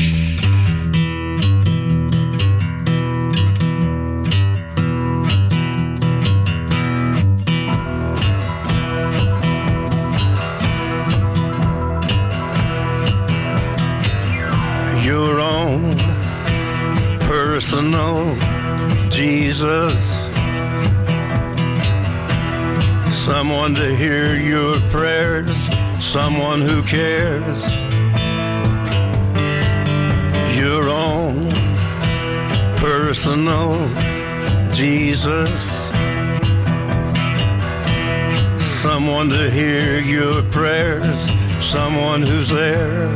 Your own personal Jesus, someone to hear your prayers, someone who cares. Your own personal Jesus, someone to hear your prayers, someone who's there.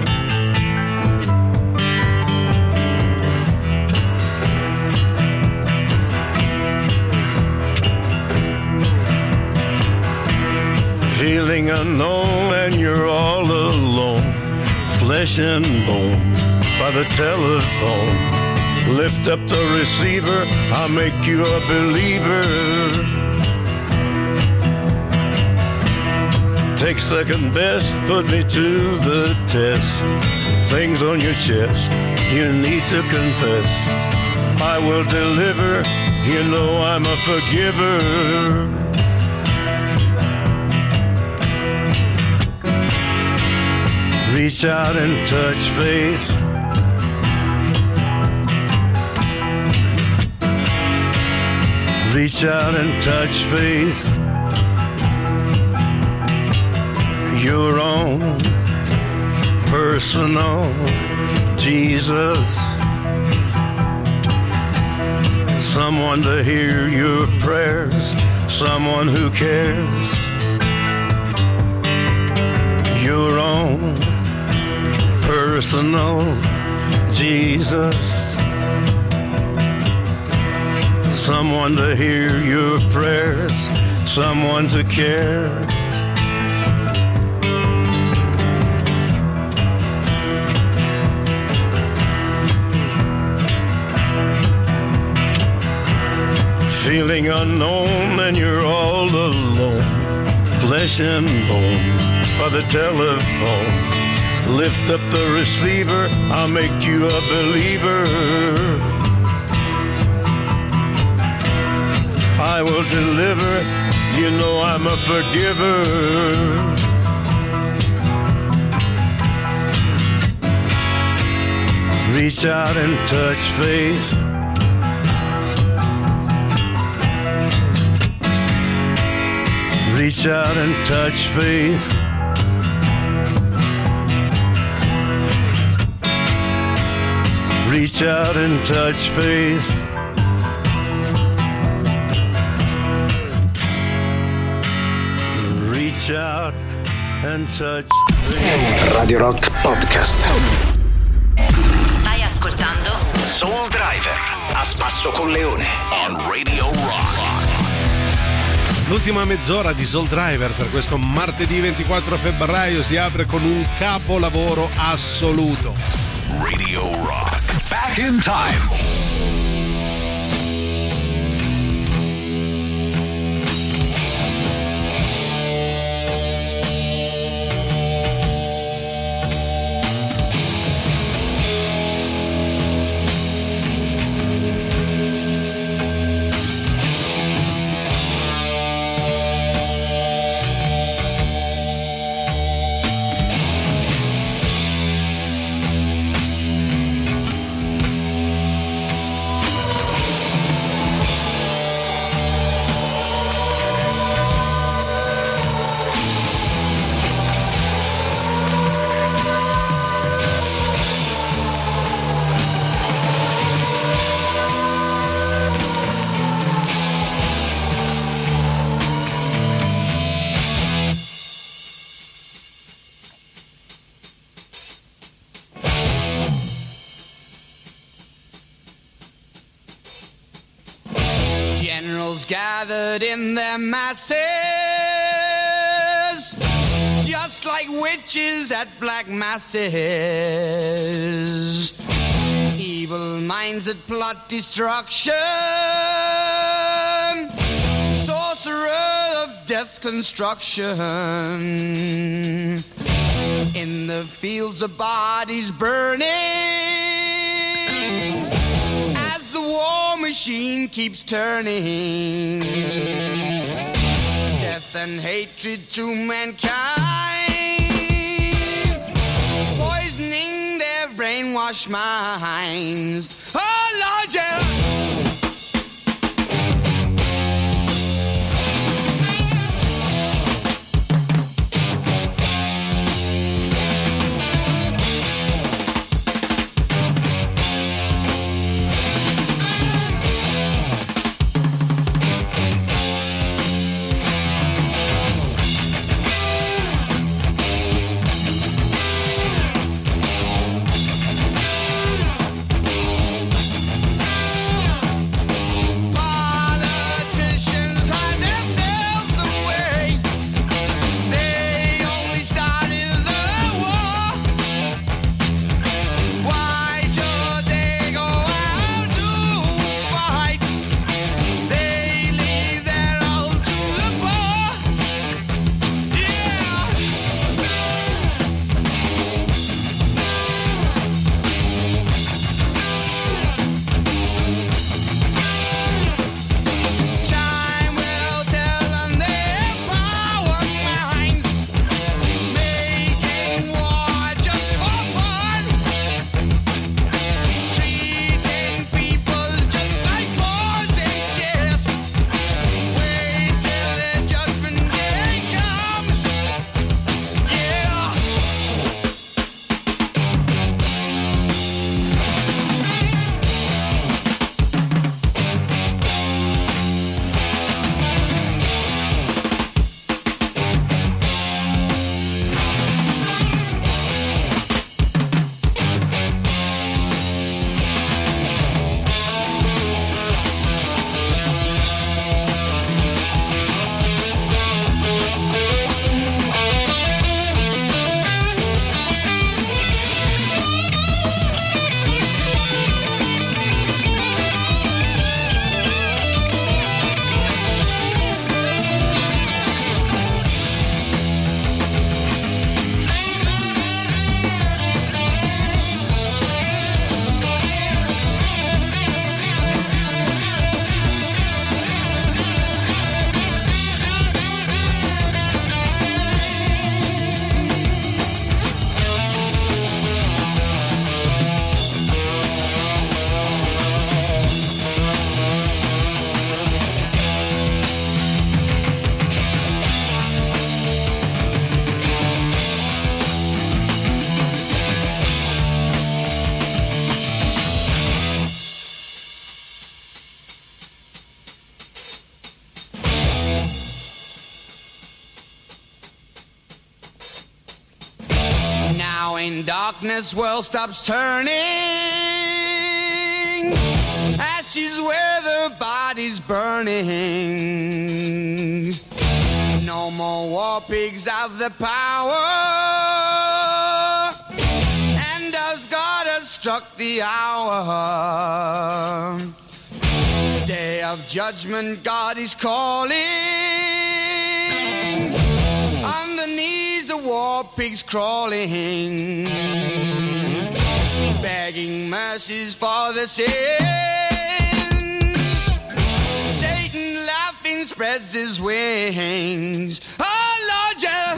Feeling unknown and you're all alone, flesh and bone by the telephone. Lift up the receiver, I'll make you a believer. Take second best, put me to the test. Things on your chest, you need to confess. I will deliver, you know I'm a forgiver. Reach out and touch faith. Reach out and touch faith. Your own personal Jesus, someone to hear your prayers, someone who cares. Your own personal Jesus, someone to hear your prayers, someone to care. Feeling unknown and you're all alone, flesh and bone by the telephone. Lift up the receiver, I'll make you a believer. I will deliver, you know I'm a forgiver. Reach out and touch faith. Reach out and touch faith. Reach out and touch faith. Reach out and touch faith. Radio Rock Podcast. Stai ascoltando Soul Driver a spasso con Leone on Radio Rock. L'ultima mezz'ora di Soul Driver per questo martedì ventiquattro febbraio si apre con un capolavoro assoluto. Radio Rock. Back in time. Generals gathered in their masses, just like witches at black masses. Evil minds that plot destruction, sorcerer of death's construction. In the fields of bodies burning, as the war machine keeps turning. Death and hatred to mankind, poisoning their brainwashed minds. Oh Lord, yeah. Darkness, world stops turning, ashes where the body's burning. No more war pigs have the power, and as God has struck the hour, day of judgment God is calling. Underneath the war pigs crawling, begging mercies for the sins. Satan laughing spreads his wings. Oh Lord, yeah.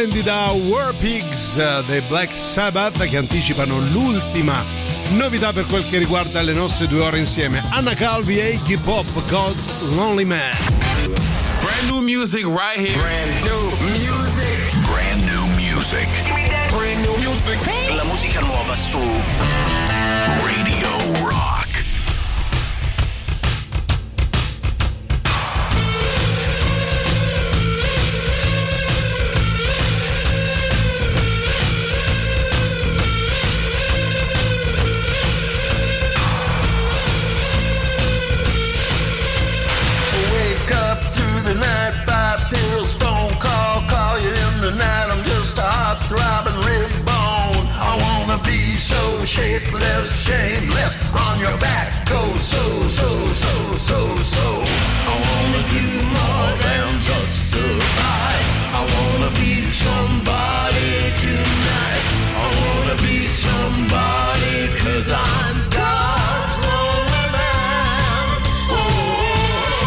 splendida War Pigs dei Black Sabbath, che anticipano l'ultima novità per quel che riguarda le nostre due ore insieme. Anna Calvi e Iggy Pop, God's Lonely Man. Brand new music right here. Brand new music. Brand new music. Brand new music. La musica nuova su Radio Rock. So shapeless, shameless, on your back, go so, so, so, so, so. I wanna do more than just survive. I wanna be somebody tonight. I wanna be somebody, 'cause I'm God's lonely man. Oh.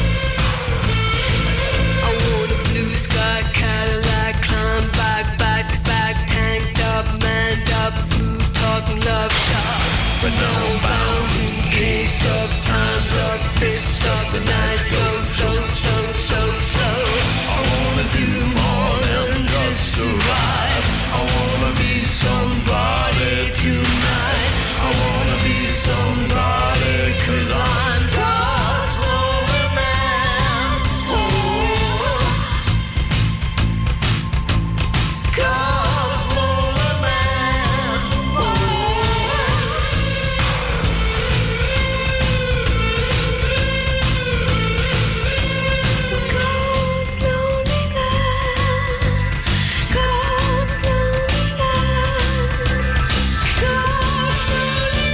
I want a blue sky Cadillac, climb back, back to back, tanked up, manned up, smooth talking love talk, but no bounds, encaged up, time's up, fist up, the nights go so, so, so, so. I wanna do more than just survive. I wanna be somebody tonight. I wanna be somebody, 'cause I'm God's lonely man. Oh, God's lonely man. God's lonely man. God's lonely man. God's lonely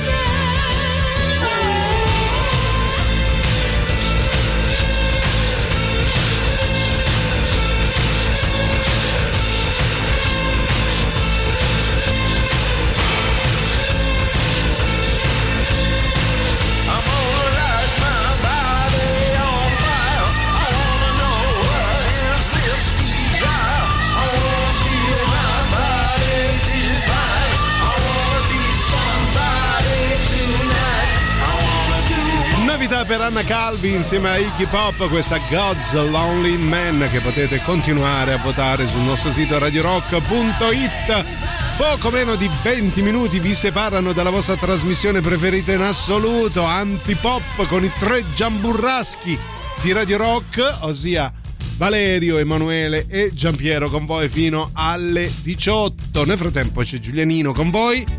I'm gonna light my body on fire. I wanna know what is this desire. I wanna feel my body divine. I wanna be somebody tonight. I wanna do. Novità per Anna Calvi insieme a Iggy Pop, questa God's Lonely Man, che potete continuare a votare sul nostro sito radio rock punto it. Poco meno di venti minuti vi separano dalla vostra trasmissione preferita in assoluto, Antipop, con i tre Giamburraschi di Radio Rock, ossia Valerio, Emanuele e Giampiero, con voi fino alle diciotto. Nel frattempo c'è Giulianino con voi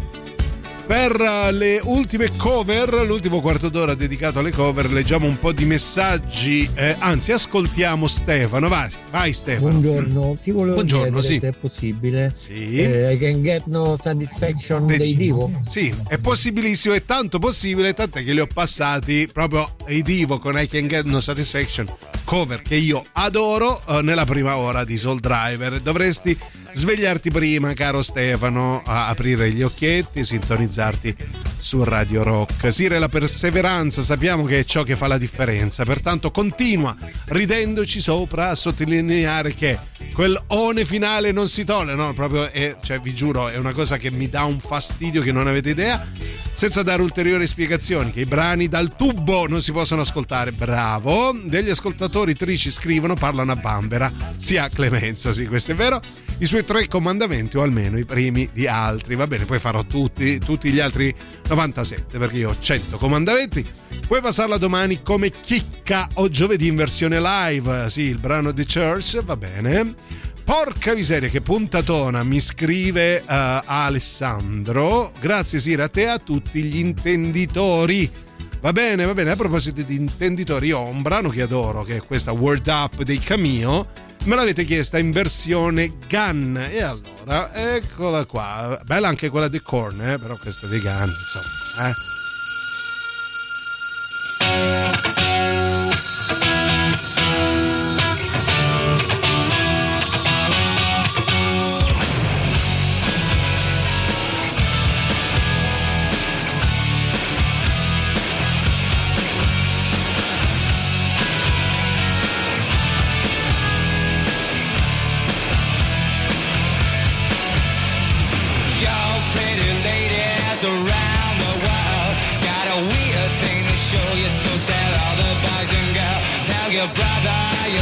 per le ultime cover, l'ultimo quarto d'ora dedicato alle cover. Leggiamo un po' di messaggi, eh, anzi ascoltiamo Stefano. Vai, vai Stefano. Buongiorno, ti volevo Buongiorno, chiedere sì. se è possibile. Sì. Eh, I Can Get No Satisfaction Dei- dei Divo. Sì, è possibilissimo, è tanto possibile, tant'è che li ho passati proprio i Divo con I Can Get No Satisfaction, cover che io adoro, eh, nella prima ora di Soul Driver. Dovresti svegliarti prima, caro Stefano, a aprire gli occhietti, sintonizzarti su Radio Rock. Sire, la perseveranza sappiamo che è ciò che fa la differenza, pertanto continua ridendoci sopra a sottolineare che quel one finale non si tolle, no? Proprio è, cioè, vi giuro, è una cosa che mi dà un fastidio che non avete idea, senza dare ulteriori spiegazioni, che i brani dal tubo non si possono ascoltare. Bravo. Degli ascoltatori trici scrivono, parlano a Bambera, sia clemenza, sì, questo è vero, i suoi tre comandamenti, o almeno i primi di altri. Va bene, poi farò tutti, tutti gli altri novantasette, perché io ho cento comandamenti. Puoi passarla domani come chicca o giovedì in versione live. Sì, il brano di Church, va bene. Porca miseria, che puntatona, mi scrive uh, Alessandro. Grazie Sira, a te e a tutti gli intenditori. Va bene, va bene. A proposito di intenditori, io ho un brano che adoro, che è questa Word Up dei Cameo. Me l'avete chiesta in versione Gun, e allora eccola qua. Bella anche quella dei Korn, eh? Però questa dei Gun, insomma, eh.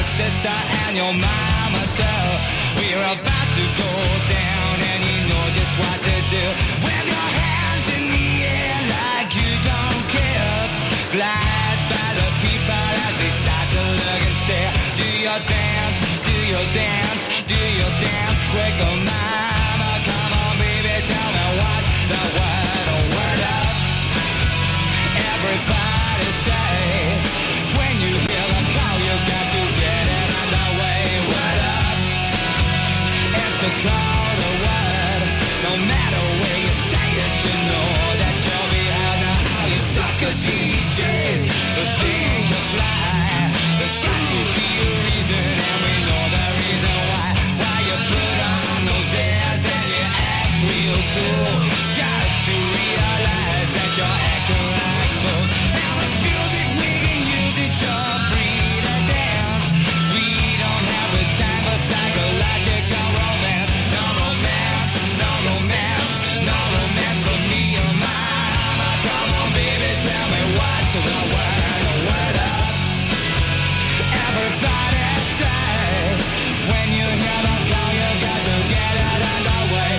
your sister and your mama too. We're about to go down and you know just what to do. Wave your hands in the air like you don't care. Glide by the people as they start to look and stare. Do your dance, do your dance, do your dance quick, oh mama. Come on baby, tell me what's the word, oh word up. Everybody say, when you hear the call you got to get it underway. Word up, it's a call to word. No matter where you say it, you know that you'll be out now. All you sucker D Js who think you fly, there's got to be a reason and we know the reason why. Why you put on those airs and you act real cool. Got to realize that you're acting like fools. Now this music we can use it to breed a dance. We don't have the time for psychological romance. No romance, no romance, no romance for me or mama. Come on baby, tell me what's the word, the word up. Everybody say, when you hear the call you got to get it underway.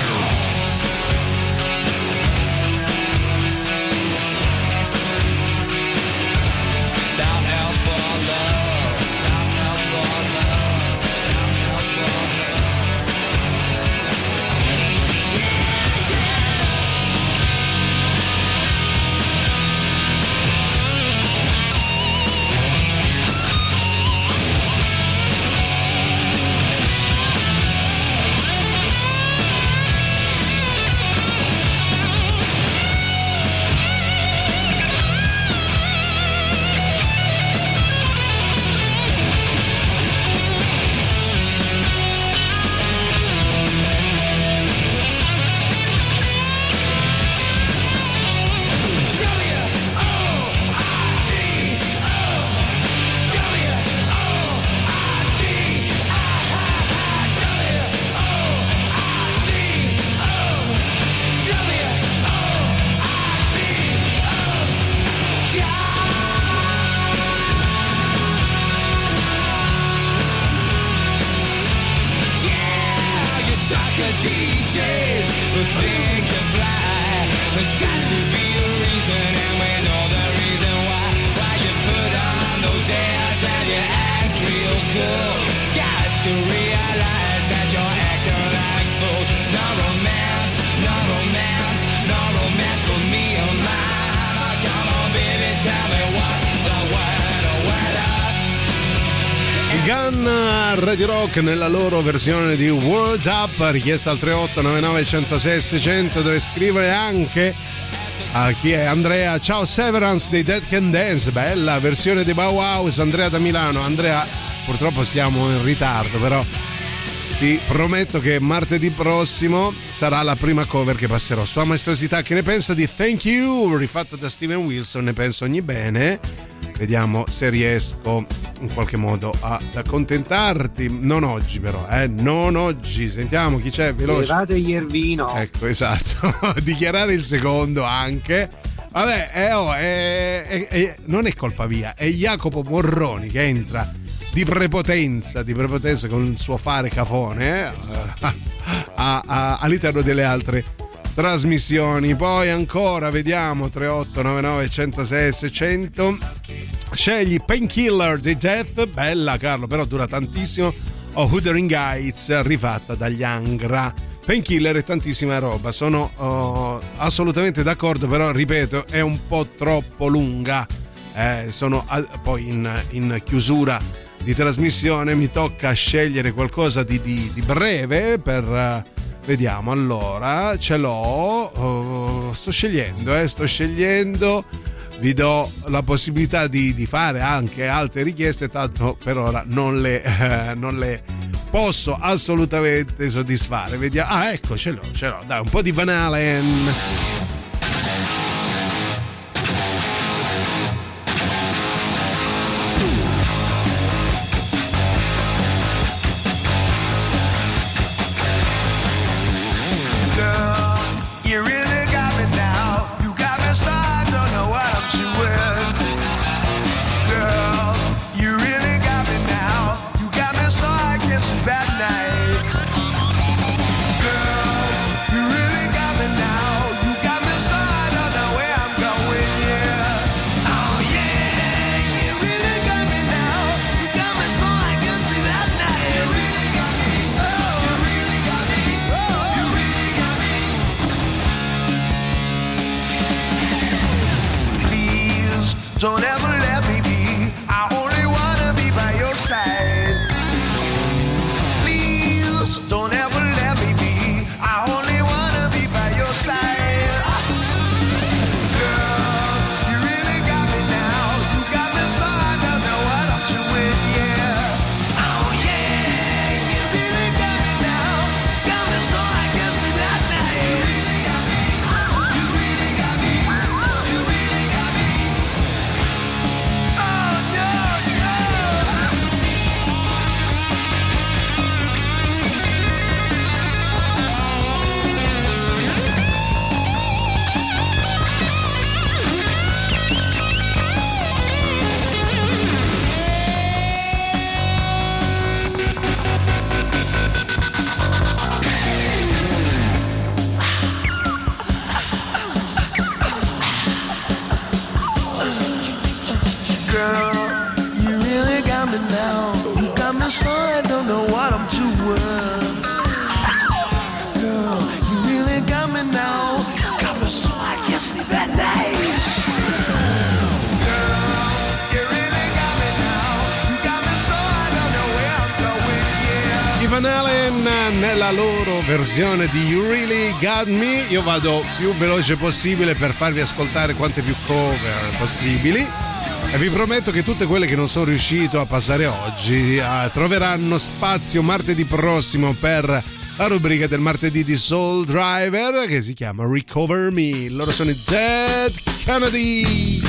Down out for love, down out for love, down out for love. Yeah, yeah. Yeah, you sucker D Js who think you fly. There's got to be a reason and we know the reason why. Why you put on those airs and you act real cool. Got to realize that you're acting like fools. No romance, no romance, no romance for me or mama. Come on baby, tell me what's the word, the word up. I Gun a Radio Rock nella loro versione di World Up, richiesta al tre otto nove nove uno zero sei sei zero zero, dove scrivere anche a chi è Andrea. Ciao Severance dei Dead Can Dance, bella versione di Bauhaus. Andrea da Milano. Andrea, purtroppo siamo in ritardo, però ti prometto che martedì prossimo sarà la prima cover che passerò. Sua maestosità, che ne pensa di Thank You, rifatto da Steven Wilson? Ne penso ogni bene. Vediamo se riesco in qualche modo ad accontentarti. Non oggi però, eh, non oggi. Sentiamo chi c'è, veloce. Levategli il vino. Ecco, esatto. Dichiarare il secondo anche. Vabbè, eh, oh, eh, eh, eh, non è colpa mia, è Jacopo Morroni che entra di prepotenza, di prepotenza con il suo fare cafone eh, a, a, a, all'interno delle altre trasmissioni. Poi ancora vediamo tre otto nove nove uno zero sei sei zero zero. Scegli Painkiller di Death, bella Carlo, però dura tantissimo, o Wuthering Heights rifatta dagli Angra. Painkiller e tantissima roba, sono uh, assolutamente d'accordo, però ripeto è un po' troppo lunga, eh, sono a, poi in, in chiusura di trasmissione mi tocca scegliere qualcosa di, di, di breve per uh, vediamo. Allora ce l'ho, uh, sto scegliendo eh, sto scegliendo vi do la possibilità di, di fare anche altre richieste, tanto per ora non le, eh, non le posso assolutamente soddisfare. Vediamo. Ah, ecco, ce l'ho, ce l'ho. Dai, un po' di Van Halen. Girl, you really got me now. don't ever let me be. I only wanna be by your side. Please, don't ever let me be. I only wanna be by your side. Girl, you really got me now. You got me so I don't know what I'm doing, yeah. Oh yeah, you really got me now. Got me so I can't sleep at night. You really got me. You really got me. You really got me. Oh no, no. Girl, you really got me now. You got me so I don't know what I'm doing. Girl, you really got me now. You got me so I can't sleep at night. Girl, you really got me now. You got me so I don't know where I'm going, yeah. I Van Halen nella loro versione di You Really Got Me. Io vado più veloce possibile per farvi ascoltare quante più cover possibili. E vi prometto che tutte quelle che non sono riuscito a passare oggi eh, troveranno spazio martedì prossimo per la rubrica del martedì di Soul Driver che si chiama Recover Me. Loro sono i Dead Kennedys.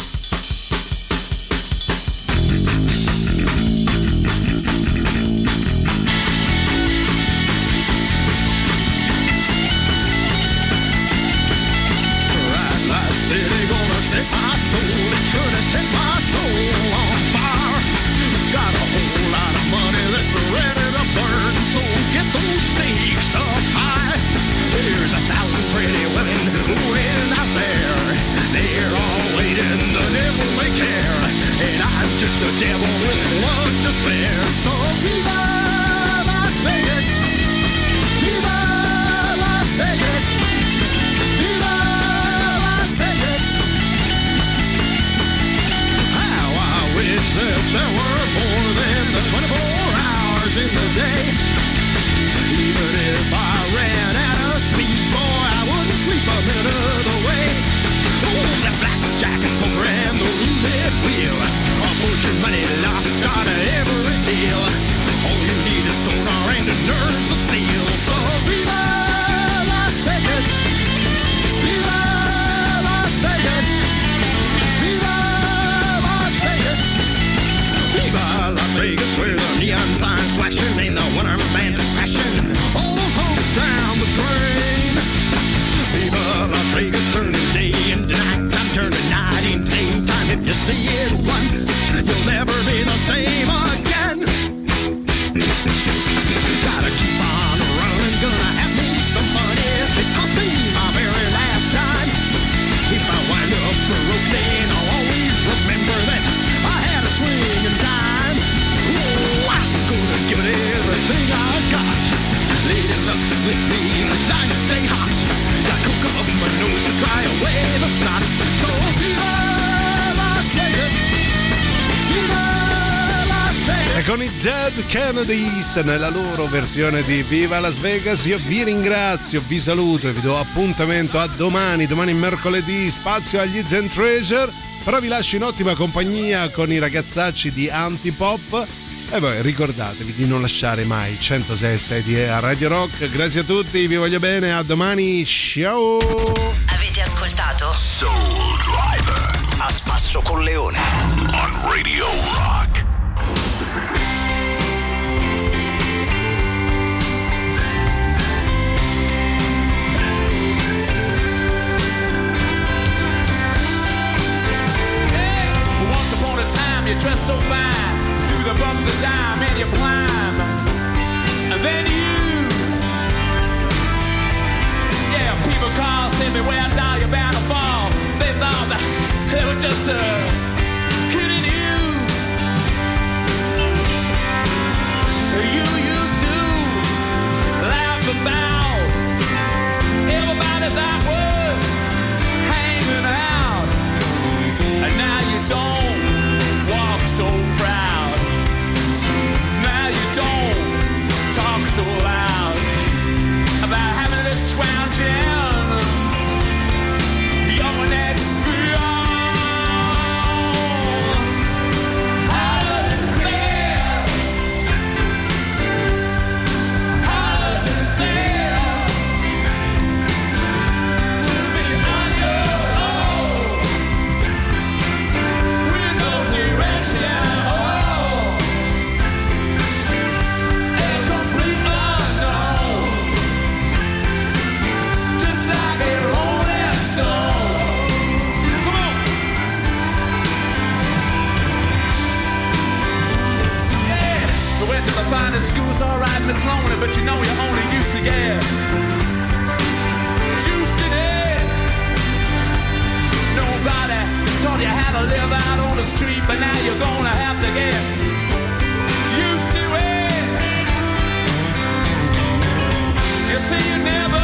City gonna set my soul, it's gonna set my soul on fire. Got a whole lot of money that's ready to burn, so get those stakes up high. There's a thousand pretty women waiting out there. They're all waiting, the devil may care. And I'm just a devil with love to spare. So viva Las Vegas, viva Las Vegas, viva Las Vegas. How I wish that there were more than the twenty-four hours in the day. Even if I ran out of speed, boy, I wouldn't sleep a minute away. Oh, the blackjack and poker and the roulette wheel, a fortune money lost on every deal. All you need is sonar and the nerves of steel. So viva Las Vegas, viva Las Vegas, viva Las Vegas, viva Las Vegas, where the neon signs flashing and the winter band is crashing. All those hopes down the drain. Viva Las Vegas, turning day into night time, turning night into daytime. If you see it once, you'll never be the same again. Gotta keep on running, gonna have me some fun. If it costs me my very last dime, if I wind up broke, then I'll always remember that I had a swinging dime. Oh, I'm gonna give it everything I got. Lady luck's with me, the dice stay hot. Got coke up my nose to dry away the snot. So viva Las Vegas, viva Las Vegas. E con i Dead Kennedys nella loro versione di Viva Las Vegas io vi ringrazio, vi saluto e vi do appuntamento a domani, domani mercoledì, spazio agli Hidden Treasure, però vi lascio in ottima compagnia con i ragazzacci di Antipop e voi ricordatevi di non lasciare mai centosei e sei di a Radio Rock. Grazie a tutti, vi voglio bene, a domani, ciao. Avete ascoltato Soul Driver a spasso con Leone on Radio Rock. Once upon a time you dressed so fine, through the bumps of dime and you climb, and then you, yeah, people call, say beware, now you're bound to fall. They thought that they were just uh, kidding you. You used to laugh about everybody that was hanging out, and now you at school's alright, Miss Lonely, but you know you only used to get juiced in it. Nobody taught you how to live out on the street, but now you're gonna have to get used to it. You see, you never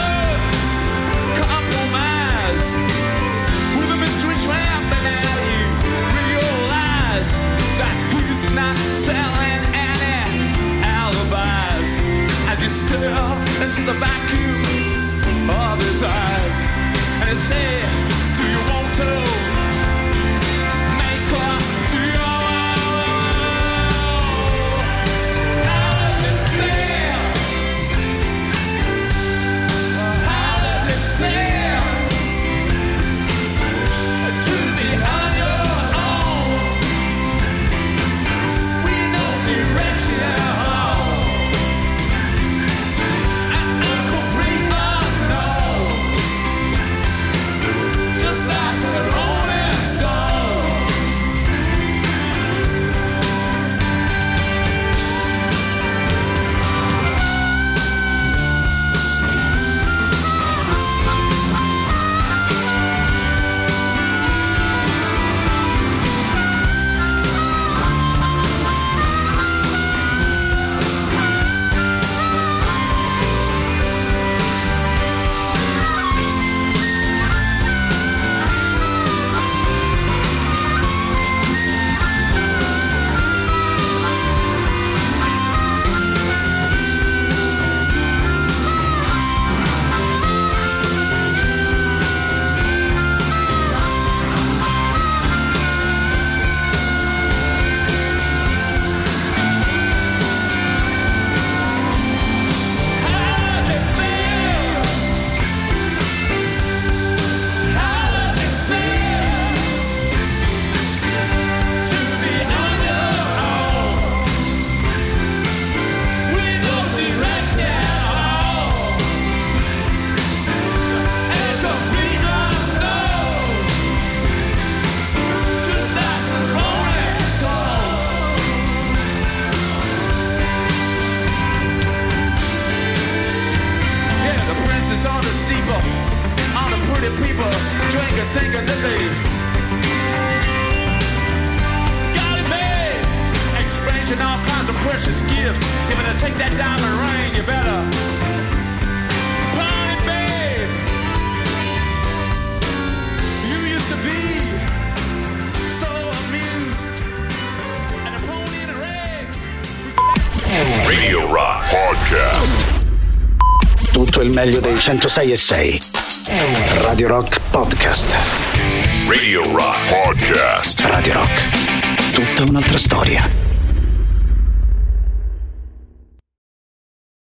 compromise with a mystery trap, but now you realize that he's not selling any alibis as you stare into the vacuum of his eyes, and he said, do you want to make love to your how does it feel? How does it feel to be on your own with no direction and a complete unknown, just like a rolling stone? On the steeple, all the pretty people drinking, thinking that they got it made, exchanging all kinds of precious gifts. If to take that diamond ring, you better buy it, babe. You used to be so amused, and a pony in the rags. Radio Rock Podcast. Tutto il meglio dei centosei e sei. Radio Rock Podcast. Radio Rock Podcast. Radio Rock. Tutta un'altra storia.